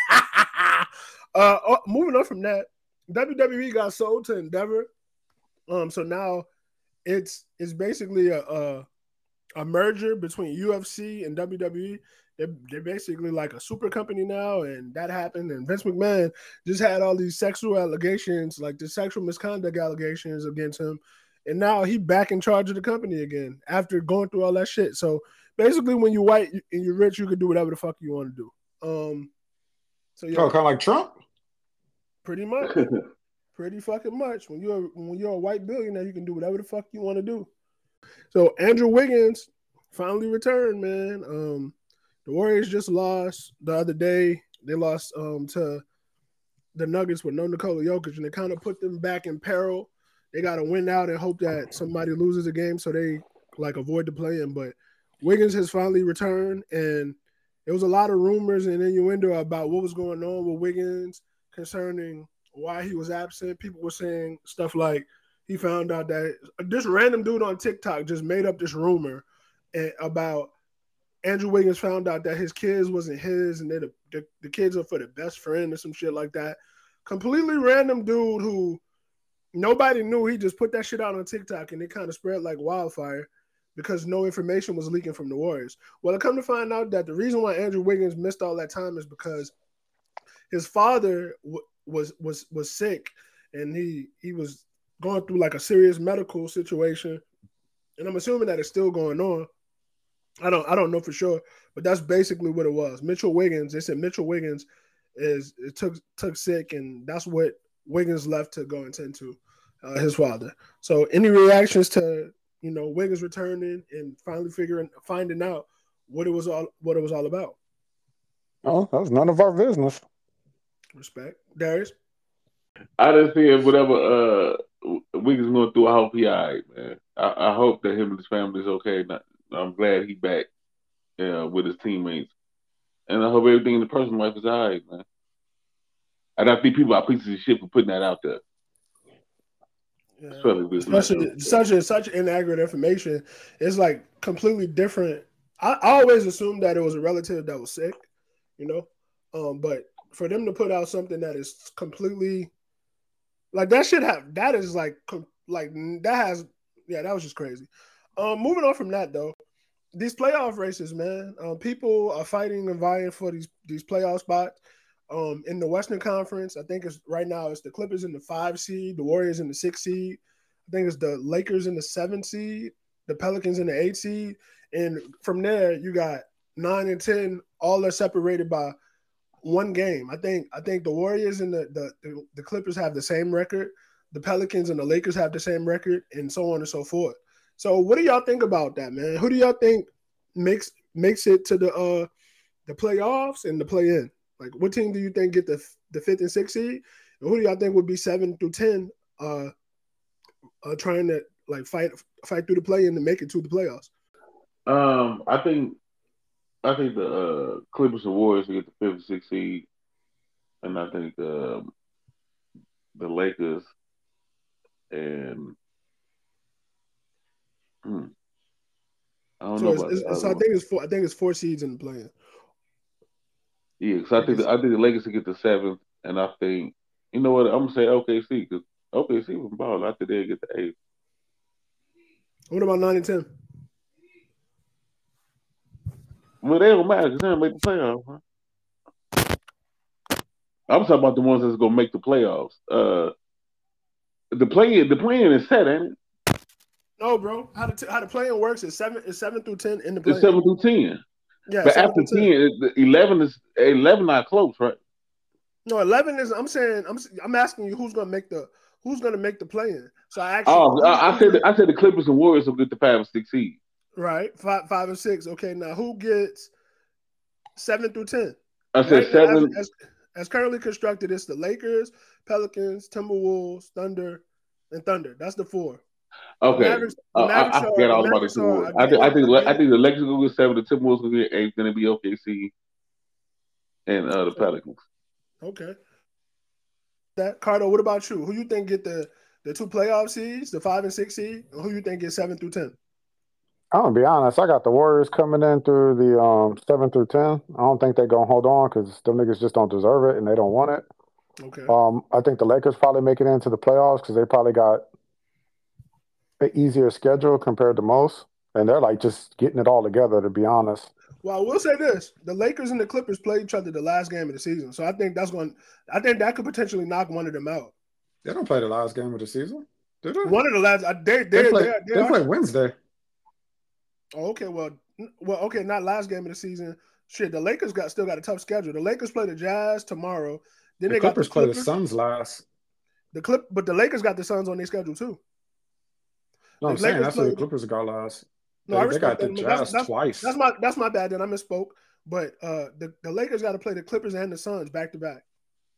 Moving on from that, WWE got sold to Endeavor. So now it's basically a merger between UFC and WWE. They're basically like a super company now, and that happened. And Vince McMahon just had all these sexual allegations, like the sexual misconduct allegations against him. And now he back in charge of the company again after going through all that shit. So basically, when you're white and you're rich, you can do whatever the fuck you want to do. So yeah, kind of like Trump. Pretty much, pretty fucking much. When you're a white billionaire, you can do whatever the fuck you want to do. So Andrew Wiggins finally returned, man. The Warriors just lost the other day. They lost to the Nuggets with no Nikola Jokic, and it kind of put them back in peril. They got to win out and hope that somebody loses a game so they like avoid the play-in. But Wiggins has finally returned, and there was a lot of rumors and innuendo about what was going on with Wiggins concerning why he was absent. People were saying stuff like he found out that this random dude on TikTok just made up this rumor about Andrew Wiggins found out that his kids wasn't his and the kids are for the best friend or some shit like that. Completely random dude who nobody knew. He just put that shit out on TikTok and it kind of spread like wildfire because no information was leaking from the Warriors. Well, I come to find out that the reason why Andrew Wiggins missed all that time is because his father was sick and he was going through like a serious medical situation. And I'm assuming that it's still going on. I don't know for sure, but that's basically what it was. Mitchell Wiggins, they said Mitchell Wiggins took sick, and that's what Wiggins left to go and tend to his father. So any reactions to Wiggins returning and finally finding out what it was all about? Oh, that was none of our business. Respect. Darius? I just think whatever Wiggins going through, I hope he all right, man. I hope that him and his family is okay. I'm glad he back. with his teammates. And I hope everything in the personal life is all right, man. And I think people are pieces of shit for putting that out there. Yeah. Especially such inaccurate information. It's like completely different. I always assumed that it was a relative that was sick, but for them to put out something that is completely like that was just crazy. Moving on from that though, these playoff races, man, people are fighting and vying for these playoff spots. In the Western Conference, I think it's the Clippers in the 5 seed, the Warriors in the 6 seed. I think it's the Lakers in the 7 seed, the Pelicans in the 8 seed, and from there you got 9 and 10. All are separated by one game. I think the Warriors and the Clippers have the same record. The Pelicans and the Lakers have the same record, and so on and so forth. So, what do y'all think about that, man? Who do y'all think makes it to the playoffs and the play-in? Like, what team do you think get the 5th and 6th seed? And who do y'all think would be 7 through 10 trying to like fight through the play-in to make it to the playoffs? I think the Clippers and Warriors will get the 5th and 6th seed, and I think the Lakers and I don't know. I think it's 4 seeds in the play-in. Yeah, because I think the Lakers will get the 7th, and I think I'm gonna say OKC because OKC was balling. I think they'll get the 8th. What about 9 and 10? Well, they don't matter because they don't make the playoffs. Huh? I'm talking about the ones that's gonna make the playoffs. The play-in is set, ain't it? No, bro. How the play-in works is 7 through 10 in the play-in. It's 7 through 10. Yeah, but after 10, 11 not close, right? No, 11 is. I'm asking you who's gonna make the play-in. So I actually. I said the Clippers and Warriors will get the 5 and 6 seed. Right, 5 and 6. Okay, now who gets 7 through 10? I said 7. As currently constructed, it's the Lakers, Pelicans, Timberwolves, Thunder, and Thunder. That's the 4. Okay, I forget all about the Timberwolves. I think the Lakers will get 7, the Timberwolves will get 8, then it'll be OKC and the Pelicans. Okay. Cardo, what about you? Who you think get the 2 playoff seeds, the 5 and 6 seed, and who you think get 7 through 10? I'm gonna be honest. I got the Warriors coming in through the 7 through 10. I don't think they're gonna hold on because them niggas just don't deserve it and they don't want it. Okay. I think the Lakers probably make it into the playoffs because they probably got an easier schedule compared to most, and they're like just getting it all together. To be honest. Well, I will say this: the Lakers and the Clippers play each other the last game of the season, so I think that could potentially knock one of them out. They don't play the last game of the season, do they? One of the last. They play Wednesday. Oh, okay. Well, okay. Not last game of the season. Shit, the Lakers still got a tough schedule. The Lakers play the Jazz tomorrow. Then they Clippers play the Suns last. But the Lakers got the Suns on their schedule too. No, I'm saying that's what the Clippers got last. No, they got the Jazz twice. That's my bad. Then I misspoke. But the Lakers got to play the Clippers and the Suns back to back.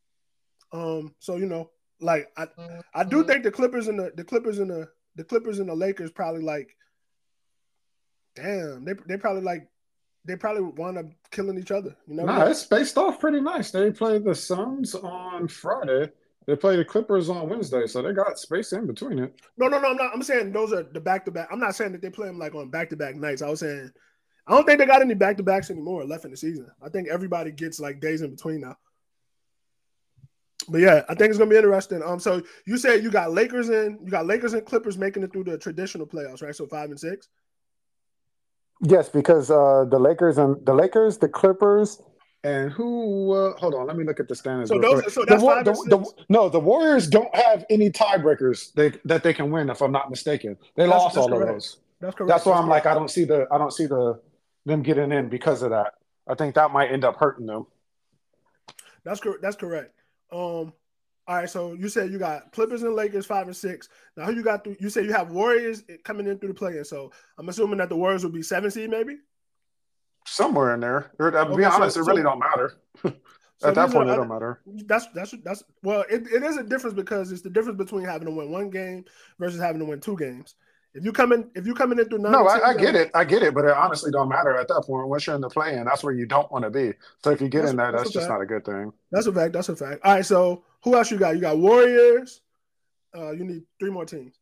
So I do think the Clippers and the Lakers probably like. Damn, they probably wind up killing each other. It's spaced off pretty nice. They play the Suns on Friday. They play the Clippers on Wednesday, so they got space in between it. No, I'm not. I'm saying those are the back-to-back. I'm not saying that they play them like on back-to-back nights. I was saying I don't think they got any back-to-backs anymore left in the season. I think everybody gets like days in between now. But yeah, I think it's gonna be interesting. So you said you got Lakers and Clippers making it through the traditional playoffs, right? So 5 and 6. Yes, because the Lakers, the Clippers, and who? Hold on, let me look at the standings. So that's 5 and 6. No, the Warriors don't have any tiebreakers that they can win. If I'm not mistaken, they lost all of those. That's correct. That's why I'm like I don't see them getting in because of that. I think that might end up hurting them. That's correct. All right, so you said you got Clippers and Lakers 5 and 6. Now who you got? You said you have Warriors coming in through the play-in. So I'm assuming that the Warriors will be 7 seed, maybe. Somewhere in there. To be honest, it really don't matter. At that point, it don't matter. That's well, it is a difference because it's the difference between having to win 1 game versus having to win 2 games. If you coming in through 9 No, or 10, I get it. I get it, but it honestly don't matter at that point. Once you're in the play-in, that's where you don't want to be. So if you get in there, that's just not a good thing. That's a fact. That's a fact. All right, so who else you got? You got Warriors. You need 3 more teams.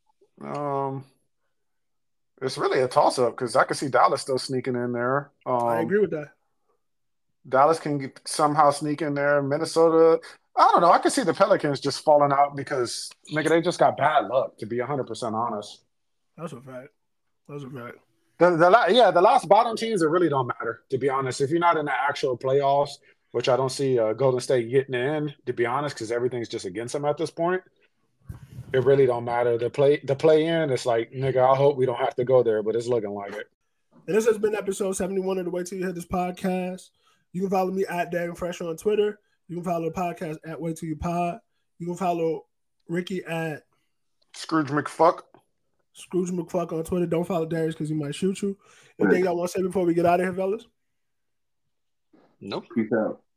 It's really a toss-up because I can see Dallas still sneaking in there. I agree with that. Dallas can somehow sneak in there. Minnesota, I don't know. I can see the Pelicans just falling out because, nigga, they just got bad luck, to be 100% honest. That's a fact. That's a fact. The last bottom teams, it really don't matter, to be honest. If you're not in the actual playoffs, which I don't see Golden State getting in, to be honest, because everything's just against them at this point, it really don't matter. The play-in, it's like, nigga, I hope we don't have to go there, but it's looking like it. And this has been episode 71 of the Wait Till You Hear This podcast. You can follow me at Darren Fresh on Twitter. You can follow the podcast at Wait Till You Pod. You can follow Ricky at Scrooge McFuck on Twitter. Don't follow Darius because he might shoot you. Anything y'all want to say before we get out of here, fellas? Nope. Peace out.